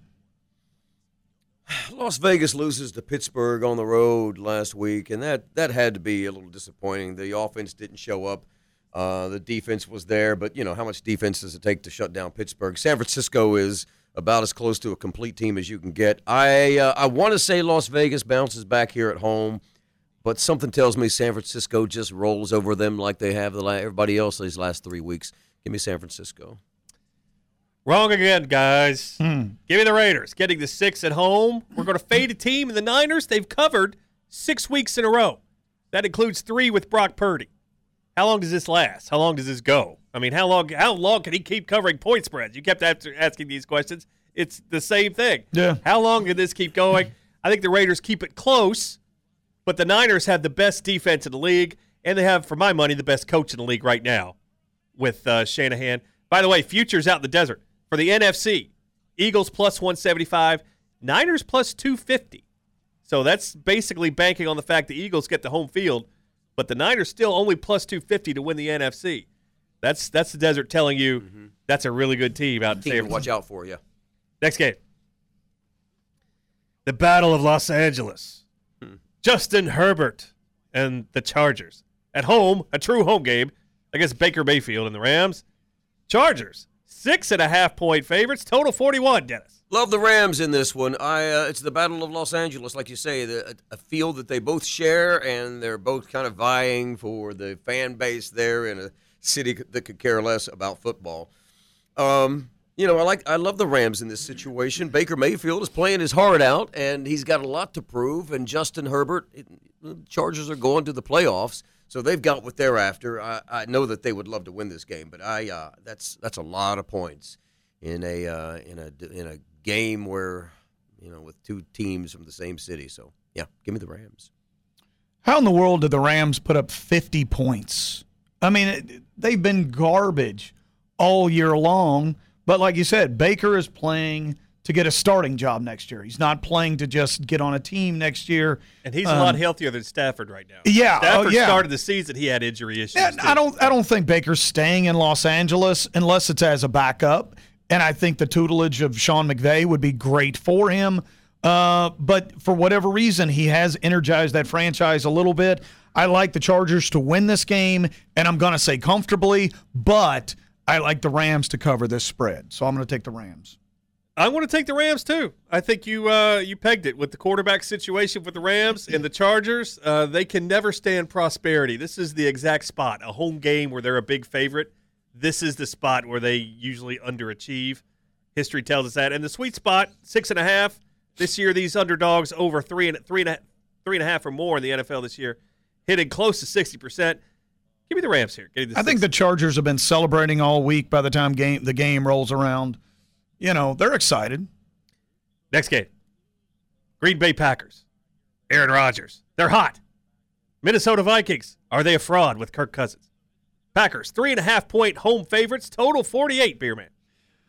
Speaker 2: Las Vegas loses to Pittsburgh on the road last week, and that had to be a little disappointing. The offense didn't show up. The defense was there, but, how much defense does it take to shut down Pittsburgh? San Francisco is about as close to a complete team as you can get. I want to say Las Vegas bounces back here at home, but something tells me San Francisco just rolls over them like they have everybody else these last 3 weeks. Give me San Francisco.
Speaker 3: Wrong again, guys. Give me the Raiders. Getting the 6 at home. We're going to fade a team. And the Niners, they've covered 6 weeks in a row. That includes 3 with Brock Purdy. How long does this last? How long does this go? I mean, how long can he keep covering point spreads? You kept asking these questions. It's the same thing.
Speaker 1: Yeah.
Speaker 3: How long can this keep going? I think the Raiders keep it close, but the Niners have the best defense in the league, and they have, for my money, the best coach in the league right now with Shanahan. By the way, futures out in the desert. For the NFC, Eagles plus 175, Niners plus 250. So that's basically banking on the fact the Eagles get the home field, but the Niners still only plus 250 to win the NFC. That's the desert telling you that's a really good team out in San Francisco.
Speaker 2: Watch out for you.
Speaker 3: Next game. The Battle of Los Angeles. Justin Herbert and the Chargers. At home, a true home game against Baker Mayfield and the Rams. Chargers. 6.5-point favorites, total 41, Dennis.
Speaker 2: Love the Rams in this one. It's the Battle of Los Angeles, like you say, a field that they both share, and they're both kind of vying for the fan base there in a city that could care less about football. I love the Rams in this situation. Baker Mayfield is playing his heart out, and he's got a lot to prove. And Justin Herbert, the Chargers are going to the playoffs, so they've got what they're after. I know that they would love to win this game, but that's a lot of points in a game where with two teams from the same city. So yeah, give me the Rams.
Speaker 1: How in the world did the Rams put up 50 points? I mean, they've been garbage all year long. But like you said, Baker is playing to get a starting job next year. He's not playing to just get on a team next year.
Speaker 3: And he's a lot healthier than Stafford right now.
Speaker 1: Yeah.
Speaker 3: Stafford started the season, he had injury issues.
Speaker 1: Yeah, I don't think Baker's staying in Los Angeles unless it's as a backup. And I think the tutelage of Sean McVay would be great for him. But for whatever reason, he has energized that franchise a little bit. I like the Chargers to win this game, and I'm going to say comfortably, but I like the Rams to cover this spread. So I'm going to take the Rams.
Speaker 3: I want to take the Rams, too. I think you pegged it with the quarterback situation with the Rams and the Chargers. They can never stand prosperity. This is the exact spot, a home game where they're a big favorite. This is the spot where they usually underachieve. History tells us that. And the sweet spot, 6.5. This year, these underdogs over 3.5 or more in the NFL this year, hitting close to 60%. Give me the Rams here.
Speaker 1: I think the Chargers have been celebrating all week by the time the game rolls around. They're excited.
Speaker 3: Next game. Green Bay Packers. Aaron Rodgers. They're hot. Minnesota Vikings. Are they a fraud with Kirk Cousins? Packers, 3.5-point home favorites. Total 48, Beer Man.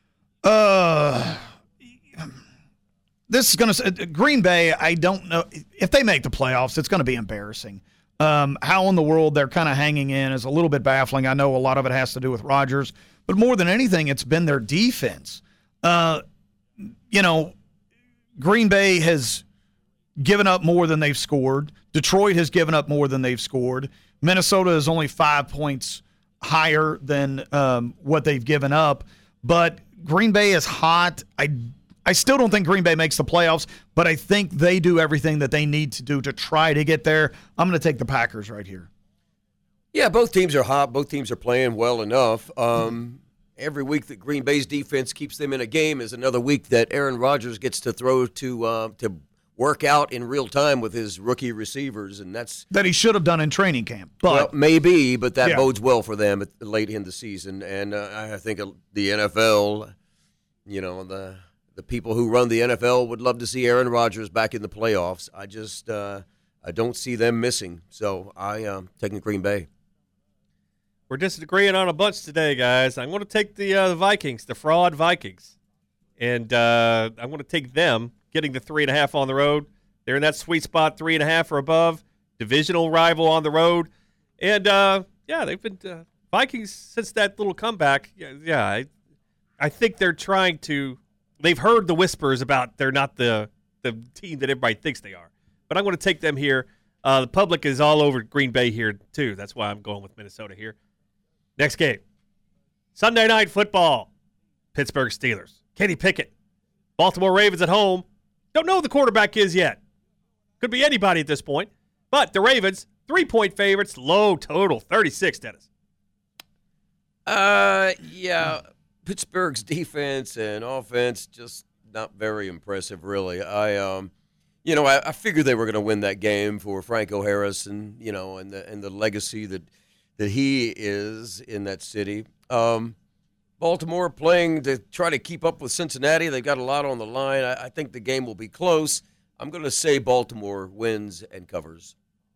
Speaker 1: This is going to – Green Bay, I don't know. If they make the playoffs, it's going to be embarrassing. How in the world they're kind of hanging in is a little bit baffling. I know a lot of it has to do with Rodgers, but more than anything, it's been their defense. Green Bay has given up more than they've scored. Detroit has given up more than they've scored. Minnesota is only 5 points higher than what they've given up. But Green Bay is hot. I still don't think Green Bay makes the playoffs, but I think they do everything that they need to do to try to get there. I'm going to take the Packers right here.
Speaker 2: Yeah, both teams are hot. Both teams are playing well enough. Every week that Green Bay's defense keeps them in a game is another week that Aaron Rodgers gets to throw to work out in real time with his rookie receivers, and that's
Speaker 1: that he should have done in training camp. But
Speaker 2: maybe, but that bodes well for them late in the season. And I think the NFL, the people who run the NFL would love to see Aaron Rodgers back in the playoffs. I don't see them missing. So I taking Green Bay.
Speaker 3: We're disagreeing on a bunch today, guys. I'm going to take the Vikings, the fraud Vikings. And I'm going to take them, getting the 3.5 on the road. They're in that sweet spot, 3.5 or above. Divisional rival on the road. And, they've been Vikings since that little comeback. I think they're trying to – they've heard the whispers about they're not the team that everybody thinks they are. But I'm going to take them here. The public is all over Green Bay here, too. That's why I'm going with Minnesota here. Next game. Sunday Night Football. Pittsburgh Steelers. Kenny Pickett. Baltimore Ravens at home. Don't know who the quarterback is yet. Could be anybody at this point. But the Ravens, 3-point favorites, low total, 36, Dennis.
Speaker 2: Pittsburgh's defense and offense just not very impressive, really. I figured they were going to win that game for Franco Harris and the legacy that he is in that city. Baltimore playing to try to keep up with Cincinnati. They've got a lot on the line. I think the game will be close. I'm going to say Baltimore wins and covers.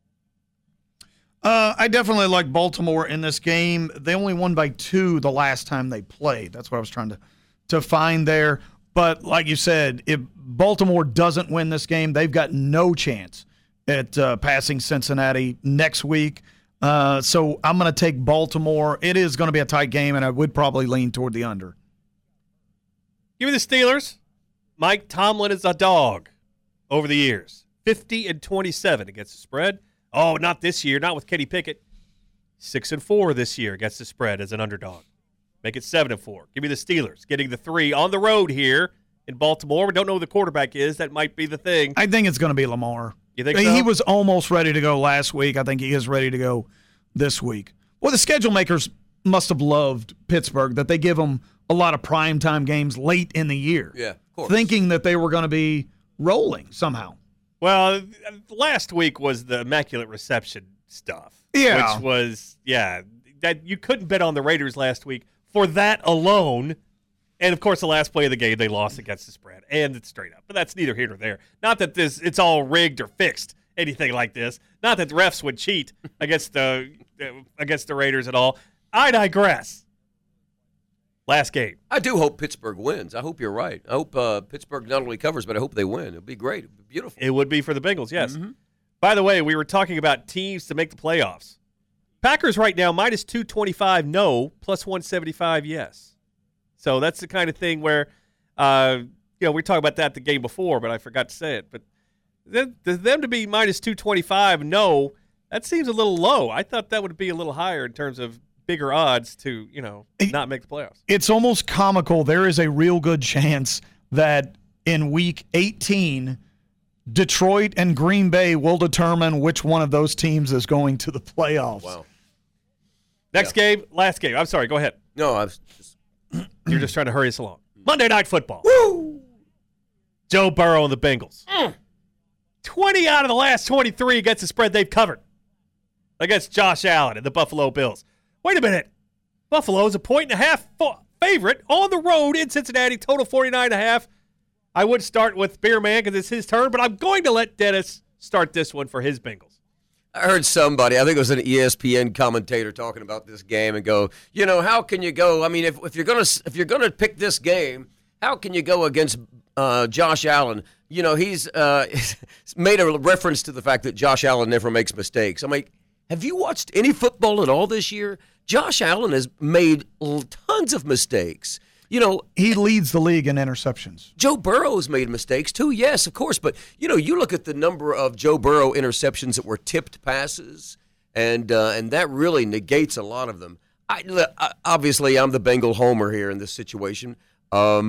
Speaker 1: I definitely like Baltimore in this game. They only won by 2 the last time they played. That's what I was trying to find there. But like you said, if Baltimore doesn't win this game, they've got no chance at passing Cincinnati next week. So I'm going to take Baltimore. It is going to be a tight game, and I would probably lean toward the under.
Speaker 3: Give me the Steelers. Mike Tomlin is a dog over the years. 50-27 against the spread. Oh, not this year. Not with Kenny Pickett. 6-4 this year against the spread as an underdog. Make it 7-4. Give me the Steelers. Getting the 3 on the road here in Baltimore. We don't know who the quarterback is. That might be the thing.
Speaker 1: I think it's going to be Lamar.
Speaker 3: You think so?
Speaker 1: He was almost ready to go last week. I think he is ready to go this week. Well, the schedule makers must have loved Pittsburgh, that they give them a lot of primetime games late in the year.
Speaker 2: Yeah, of course.
Speaker 1: Thinking that they were going to be rolling somehow.
Speaker 3: Well, last week was the Immaculate Reception stuff.
Speaker 1: Yeah.
Speaker 3: Which was, that you couldn't bet on the Raiders last week for that alone. And, of course, the last play of the game, they lost against the spread. And it's straight up. But that's neither here nor there. Not that it's all rigged or fixed, anything like this. Not that the refs would cheat against the Raiders at all. I digress. Last game.
Speaker 2: I do hope Pittsburgh wins. I hope you're right. I hope Pittsburgh not only covers, but I hope they win. It would be great. It would be beautiful.
Speaker 3: It would be for the Bengals, yes.
Speaker 2: Mm-hmm.
Speaker 3: By the way, we were talking about teams to make the playoffs. Packers right now, minus 225 no, plus 175 yes. So that's the kind of thing where, we talked about that the game before, but I forgot to say it. But them to be minus 225 no, that seems a little low. I thought that would be a little higher in terms of bigger odds to, not make the playoffs.
Speaker 1: It's almost comical. There is a real good chance that in week 18, Detroit and Green Bay will determine which one of those teams is going to the playoffs.
Speaker 2: Wow.
Speaker 3: Last game. I'm sorry, go ahead.
Speaker 2: No, I was just...
Speaker 3: You're just trying to hurry us along. Monday Night Football. Woo! Joe Burrow and the Bengals. 20 out of the last 23 against the spread they've covered against Josh Allen and the Buffalo Bills. Wait a minute. Buffalo is a 1.5 favorite on the road in Cincinnati, total 49.5. I would start with Beerman because it's his turn, but I'm going to let Dennis start this one for his Bengals.
Speaker 2: I heard somebody, I think it was an ESPN commentator talking about this game and go, how can you go? I mean, if you're gonna pick this game, how can you go against Josh Allen? He's made a reference to the fact that Josh Allen never makes mistakes. I'm like, have you watched any football at all this year? Josh Allen has made tons of mistakes.
Speaker 1: He leads the league in interceptions.
Speaker 2: Joe Burrow's made mistakes too, yes, of course. But, you look at the number of Joe Burrow interceptions that were tipped passes, and that really negates a lot of them. Obviously, I'm the Bengal homer here in this situation. But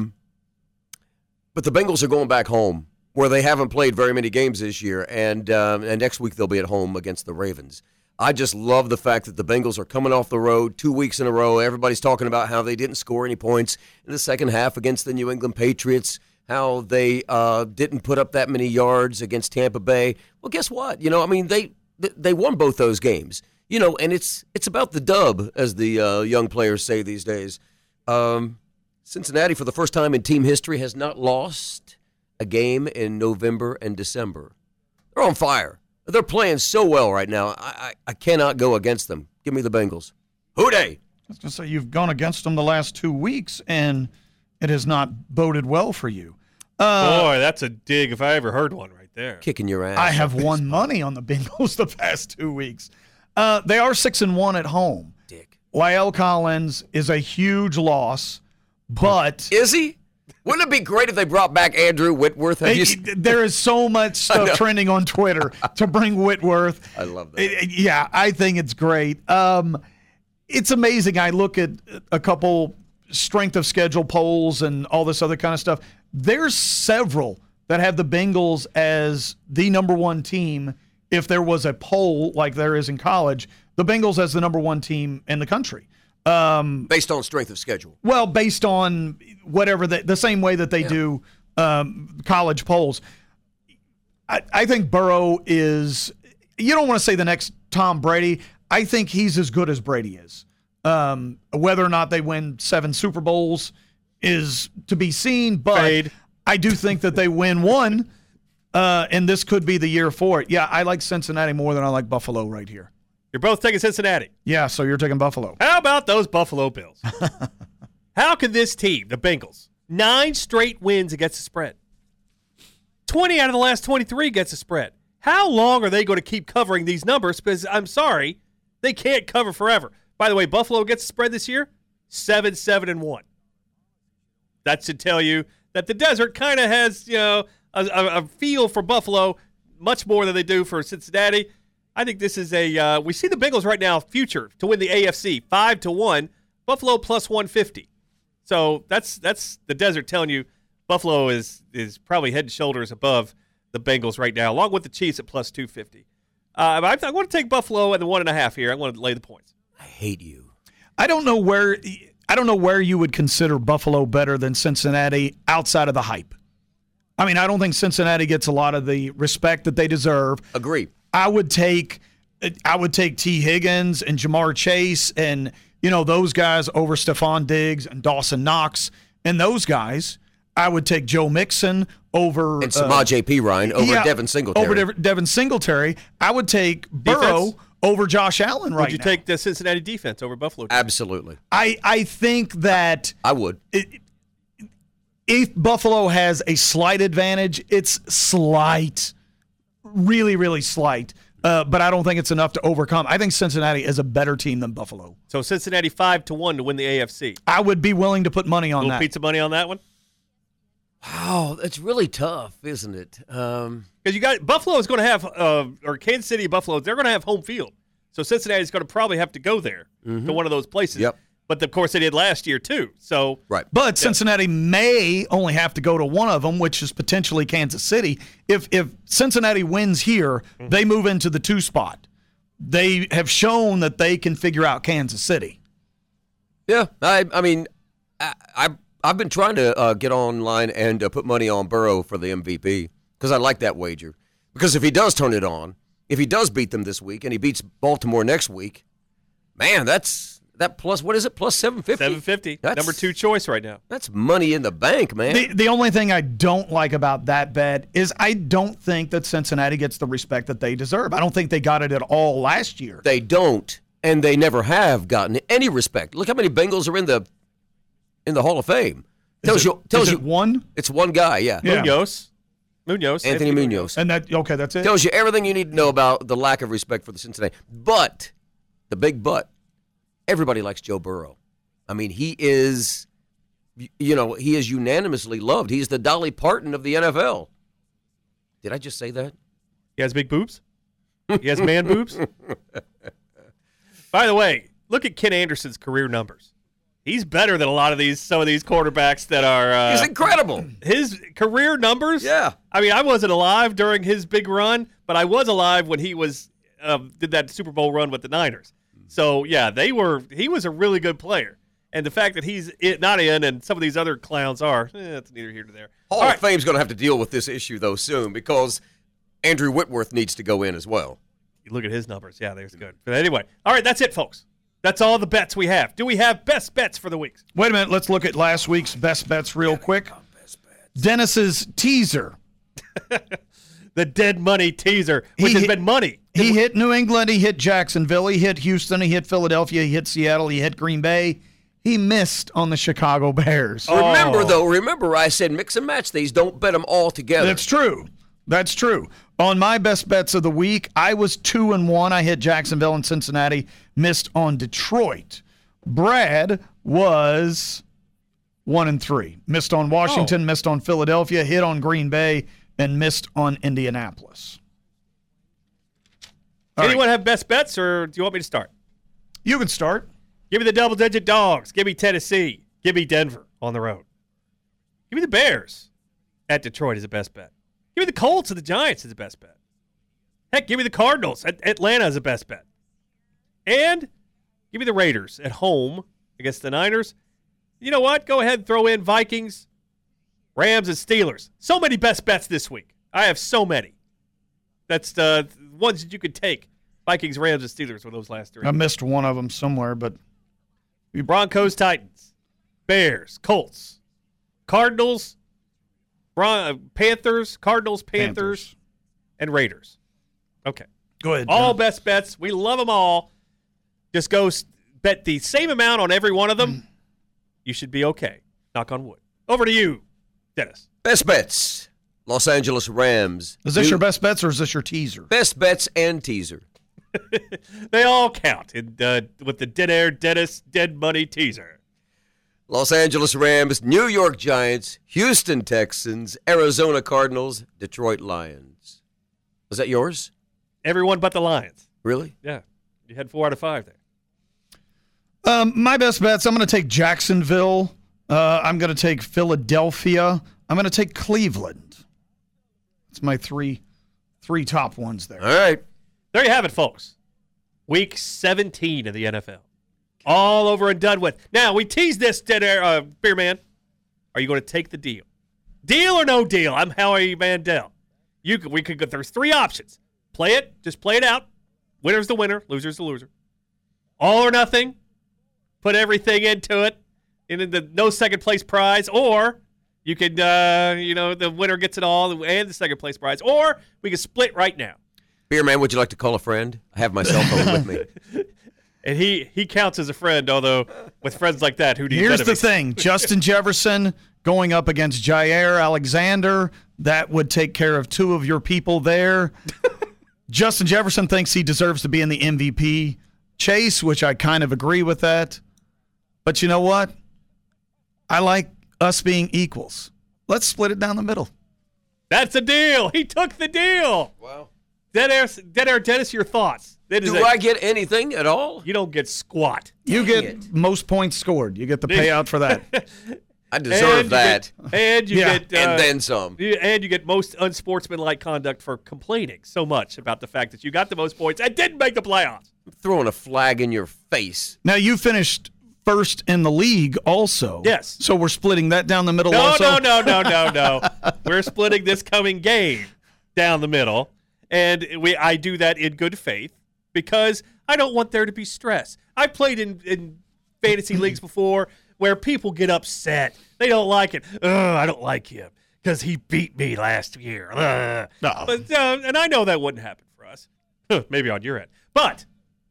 Speaker 2: the Bengals are going back home where they haven't played very many games this year, and next week they'll be at home against the Ravens. I just love the fact that the Bengals are coming off the road 2 weeks in a row. Everybody's talking about how they didn't score any points in the second half against the New England Patriots, how they didn't put up that many yards against Tampa Bay. Well, guess what? They won both those games. And it's about the dub, as the young players say these days. Cincinnati, for the first time in team history, has not lost a game in November and December. They're on fire. They're playing so well right now. I cannot go against them. Give me the Bengals. Hooday!
Speaker 1: I was going to say, you've gone against them the last 2 weeks, and it has not boded well for you.
Speaker 3: Boy, that's a dig if I ever heard one right there.
Speaker 2: Kicking your ass.
Speaker 1: I have won money on the Bengals the past 2 weeks. They are 6-1 at home.
Speaker 2: Dick.
Speaker 1: La'el Collins is a huge loss, but...
Speaker 2: Is he? Wouldn't it be great if they brought back Andrew Whitworth?
Speaker 1: There is so much stuff trending on Twitter to bring Whitworth.
Speaker 2: I love that.
Speaker 1: Yeah, I think it's great. It's amazing. I look at a couple strength of schedule polls and all this other kind of stuff. There's several that have the Bengals as the number one team. If there was a poll like there is in college, the Bengals as the number one team in the country.
Speaker 2: Based on strength of schedule.
Speaker 1: Well, based on whatever, the same way that they do college polls. I think Burrow is, you don't want to say the next Tom Brady. I think he's as good as Brady is. Whether or not they win 7 Super Bowls is to be seen, but I do think that they win one, and this could be the year for it. Yeah, I like Cincinnati more than I like Buffalo right here.
Speaker 3: You're both taking Cincinnati.
Speaker 1: Yeah, so you're taking Buffalo.
Speaker 3: How about those Buffalo Bills? How can this team, the Bengals, 9 straight wins against the spread? 20 out of the last 23 against the spread. How long are they going to keep covering these numbers? Because I'm sorry, they can't cover forever. By the way, Buffalo gets the spread this year, 7-1. That should tell you that the desert kind of has, a feel for Buffalo much more than they do for Cincinnati. I think this is we see the Bengals right now future to win the AFC 5-1, Buffalo plus 150. So that's the desert telling you Buffalo is probably head and shoulders above the Bengals right now, along with the Chiefs at plus 250. I want to take Buffalo at the 1.5 here. I want to lay the points.
Speaker 2: I hate you.
Speaker 1: I don't know where you would consider Buffalo better than Cincinnati outside of the hype. I mean, I don't think Cincinnati gets a lot of the respect that they deserve.
Speaker 2: Agree.
Speaker 1: I would take T. Higgins and Jamar Chase and those guys over Stephon Diggs and Dawson Knox and those guys. I would take Joe Mixon over
Speaker 2: and Samaj P. Ryan over Devin Singletary.
Speaker 1: Over Devin Singletary. I would take Burrow over Josh Allen right now.
Speaker 3: Would you take the Cincinnati defense over Buffalo defense?
Speaker 2: Absolutely.
Speaker 1: I think that
Speaker 2: I would.
Speaker 1: If Buffalo has a slight advantage, it's slight, really, really slight. But I don't think it's enough to overcome. I think Cincinnati is a better team than Buffalo.
Speaker 3: So Cincinnati 5-1 to win the AFC.
Speaker 1: I would be willing to put money on that.
Speaker 3: Pizza money on that one?
Speaker 2: Wow, that's really tough, isn't it?
Speaker 3: Because you got Buffalo is going to have, or Kansas City, Buffalo, they're going to have home field. So Cincinnati's going to probably have to go there to one of those places.
Speaker 2: Yep.
Speaker 3: But of course they did last year too. So
Speaker 2: right.
Speaker 1: But Cincinnati may only have to go to one of them, which is potentially Kansas City. If Cincinnati wins here, they move into the 2 spot. They have shown that they can figure out Kansas City.
Speaker 2: Yeah, I mean, I've been trying to get online and put money on Burrow for the MVP because I like that wager. Because if he does turn it on, if he does beat them this week and he beats Baltimore next week, man, that plus, what is it, plus 750?
Speaker 3: 750. That's number 2 choice right now.
Speaker 2: That's money in the bank, man.
Speaker 1: The only thing I don't like about that bet is I don't think that Cincinnati gets the respect that they deserve. I don't think they got it at all last year.
Speaker 2: They don't, and they never have gotten any respect. Look how many Bengals are in the Hall of Fame. Tells you
Speaker 1: one?
Speaker 2: It's one guy, yeah.
Speaker 3: Munoz.
Speaker 2: Anthony Munoz.
Speaker 1: And that's it.
Speaker 2: Tells you everything you need to know about the lack of respect for the Cincinnati. But, the big but, everybody likes Joe Burrow. I mean, he is unanimously loved. He's the Dolly Parton of the NFL. Did I just say that?
Speaker 3: He has big boobs? He has man boobs? By the way, look at Ken Anderson's career numbers. He's better than some of these quarterbacks that are.
Speaker 2: He's incredible.
Speaker 3: His career numbers.
Speaker 2: Yeah.
Speaker 3: I mean, I wasn't alive during his big run, but I was alive when he did that Super Bowl run with the Niners. So yeah, he was a really good player, and the fact that he's not in, and some of these other clowns are, it's neither here nor there.
Speaker 2: Hall of Fame's going to have to deal with this issue though soon because Andrew Whitworth needs to go in as well.
Speaker 3: You look at his numbers. Yeah, they're good. But anyway, all right, that's it, folks. That's all the bets we have. Do we have best bets for the weeks?
Speaker 1: Wait a minute. Let's look at last week's best bets real quick. Dennis's teaser.
Speaker 3: The dead money teaser, which has been money.
Speaker 1: He hit New England. He hit Jacksonville. He hit Houston. He hit Philadelphia. He hit Seattle. He hit Green Bay. He missed on the Chicago Bears.
Speaker 2: Remember I said mix and match these. Don't bet them all together.
Speaker 1: That's true. On my best bets of the week, I was 2-1. I hit Jacksonville and Cincinnati, missed on Detroit. Brad was 1-3. Missed on Washington, missed on Philadelphia, hit on Green Bay, and missed on Indianapolis.
Speaker 3: Anyone have best bets, or do you want me to start?
Speaker 1: You can start.
Speaker 3: Give me the double-digit dogs. Give me Tennessee. Give me Denver on the road. Give me the Bears at Detroit is the best bet. Give me the Colts and the Giants as the best bet. Heck, give me the Cardinals at Atlanta as the best bet. And give me the Raiders at home against the Niners. You know what? Go ahead and throw in Vikings, Rams, and Steelers. So many best bets this week. I have so many. That's the ones that you could take. Vikings, Rams, and Steelers were those last 3.
Speaker 1: I missed one of them somewhere, but
Speaker 3: Broncos, Titans, Bears, Colts, Cardinals, Panthers, Cardinals, Panthers, and Raiders. Okay.
Speaker 1: Go ahead.
Speaker 3: All best bets. We love them all. Just go bet the same amount on every one of them. You should be okay. Knock on wood. Over to you, Dennis.
Speaker 2: Best bets. Los Angeles Rams.
Speaker 1: Is this your best bets or is this your teaser?
Speaker 2: Best bets and teaser.
Speaker 3: They all count with the dead air Dennis dead money teaser.
Speaker 2: Los Angeles Rams, New York Giants, Houston Texans, Arizona Cardinals, Detroit Lions. Was that yours?
Speaker 3: Everyone but the Lions.
Speaker 2: Really?
Speaker 3: Yeah. You had 4 out of 5 there.
Speaker 1: My best bets, I'm going to take Jacksonville. I'm going to take Philadelphia. I'm going to take Cleveland. It's my three top ones there.
Speaker 2: All right.
Speaker 3: There you have it, folks. Week 17 of the NFL. All over and done with. Now, we teased this, Dead Air Beer Man. Are you going to take the deal? Deal or no deal? I'm Howie Mandel. We could go. There's 3 options. Play it. Just play it out. Winner's the winner. Loser's the loser. All or nothing. Put everything into it. In the no second place prize. Or you could, the winner gets it all and the second place prize. Or we could split right now.
Speaker 2: Beer Man, would you like to call a friend? I have my cell phone with me.
Speaker 3: And he counts as a friend, although with friends like that, who do you
Speaker 1: Here's the thing. Justin Jefferson going up against Jair Alexander. That would take care of 2 of your people there. Justin Jefferson thinks he deserves to be in the MVP chase, which I kind of agree with that. But you know what? I like us being equals. Let's split it down the middle.
Speaker 3: That's the deal. He took the deal.
Speaker 2: Wow.
Speaker 3: Dead Air Dennis, your thoughts.
Speaker 2: Do I get anything at all?
Speaker 3: You don't get squat.
Speaker 1: You get most points scored. You get the payout for that.
Speaker 2: I deserve that.
Speaker 3: And you get
Speaker 2: and then some.
Speaker 3: And you get most unsportsmanlike conduct for complaining so much about the fact that you got the most points and didn't make the playoffs.
Speaker 2: I'm throwing a flag in your face.
Speaker 1: Now, you finished first in the league also.
Speaker 3: Yes.
Speaker 1: So we're splitting that down the middle also?
Speaker 3: No. We're splitting this coming game down the middle. And I do that in good faith because I don't want there to be stress. I played in fantasy leagues before where people get upset. They don't like it. I don't like him because he beat me last year.
Speaker 1: No.
Speaker 3: But, and I know that wouldn't happen for us. Maybe on your end. But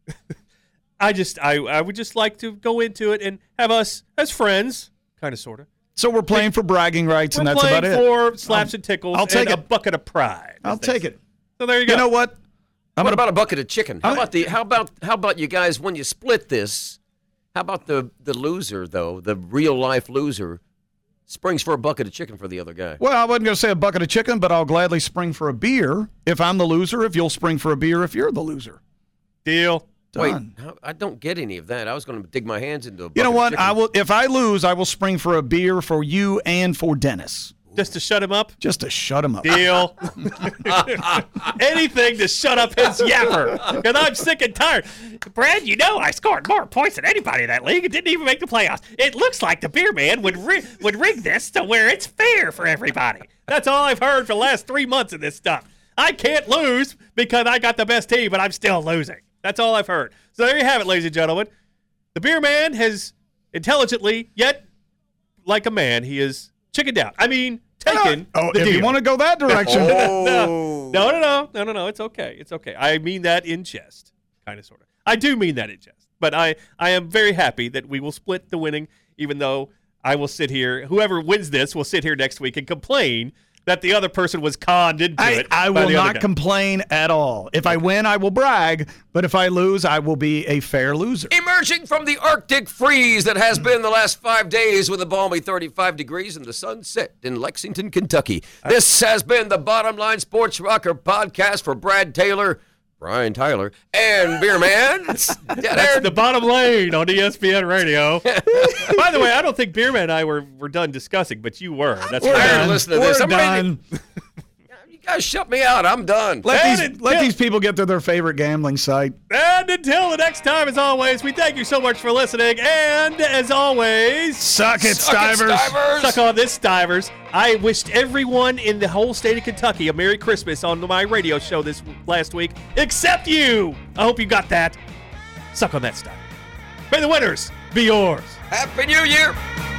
Speaker 3: I would just like to go into it and have us as friends, kind of, sort of.
Speaker 1: So we're playing for bragging rights, and that's about it.
Speaker 3: We're playing for slaps and tickles
Speaker 1: take
Speaker 3: and a bucket of pride.
Speaker 1: I'll take it.
Speaker 3: So there you go.
Speaker 1: You know what?
Speaker 2: What about a bucket of chicken? How about you guys when you split this? How about the loser though, the real life loser, springs for a bucket of chicken for the other guy?
Speaker 1: Well, I wasn't going to say a bucket of chicken, but I'll gladly spring for a beer if I'm the loser. If you'll spring for a beer if you're the loser.
Speaker 3: Deal.
Speaker 1: Done.
Speaker 2: Wait, I don't get any of that. I was going to dig my hands into a bucket
Speaker 1: You know what?
Speaker 2: of chicken.
Speaker 1: I will. If I lose, I will spring for a beer for you and for Dennis.
Speaker 3: Just to shut him up?
Speaker 1: Just to shut him up.
Speaker 3: Deal. Anything to shut up his yapper. Because I'm sick and tired. Brad, I scored more points than anybody in that league and didn't even make the playoffs. It looks like the Beer Man would rig this to where it's fair for everybody. That's all I've heard for the last 3 months of this stuff. I can't lose because I got the best team, but I'm still losing. That's all I've heard. So there you have it, ladies and gentlemen. The Beer Man has intelligently, yet like a man, he is chickened out. I mean, taken the
Speaker 1: if
Speaker 3: deal.
Speaker 1: you want to go that direction.
Speaker 3: No. It's okay. It's okay. I mean that in jest, kind of, sort of. I do mean that in jest. But I am very happy that we will split the winning, even though I will sit here. Whoever wins this will sit here next week and complain that the other person was conned into it.
Speaker 1: I will not complain at all. If I win, I will brag. But if I lose, I will be a fair loser.
Speaker 2: Emerging from the Arctic freeze that has been the last 5 days with a balmy 35 degrees and the sun set in Lexington, Kentucky. This has been the Bottom Line Sports Rocker podcast for Brad Taylor, Brian Tyler, and Beer Man.
Speaker 3: That's the Bottom Lane on ESPN Radio. By the way, I don't think Beer Man and I were done discussing, but you were. That's
Speaker 2: We're
Speaker 3: right.
Speaker 2: done. Listen to this.
Speaker 1: We're
Speaker 2: I'm ready
Speaker 1: done.
Speaker 2: You guys shut me out. I'm done.
Speaker 1: Let these people get to their favorite gambling site.
Speaker 3: And until the next time, as always, we thank you so much for listening. And as always,
Speaker 1: suck it, Stivers.
Speaker 3: Suck on this, Stivers. I wished everyone in the whole state of Kentucky a Merry Christmas on my radio show this last week, except you. I hope you got that. Suck on that, Stiver. May the winners be yours.
Speaker 2: Happy New Year.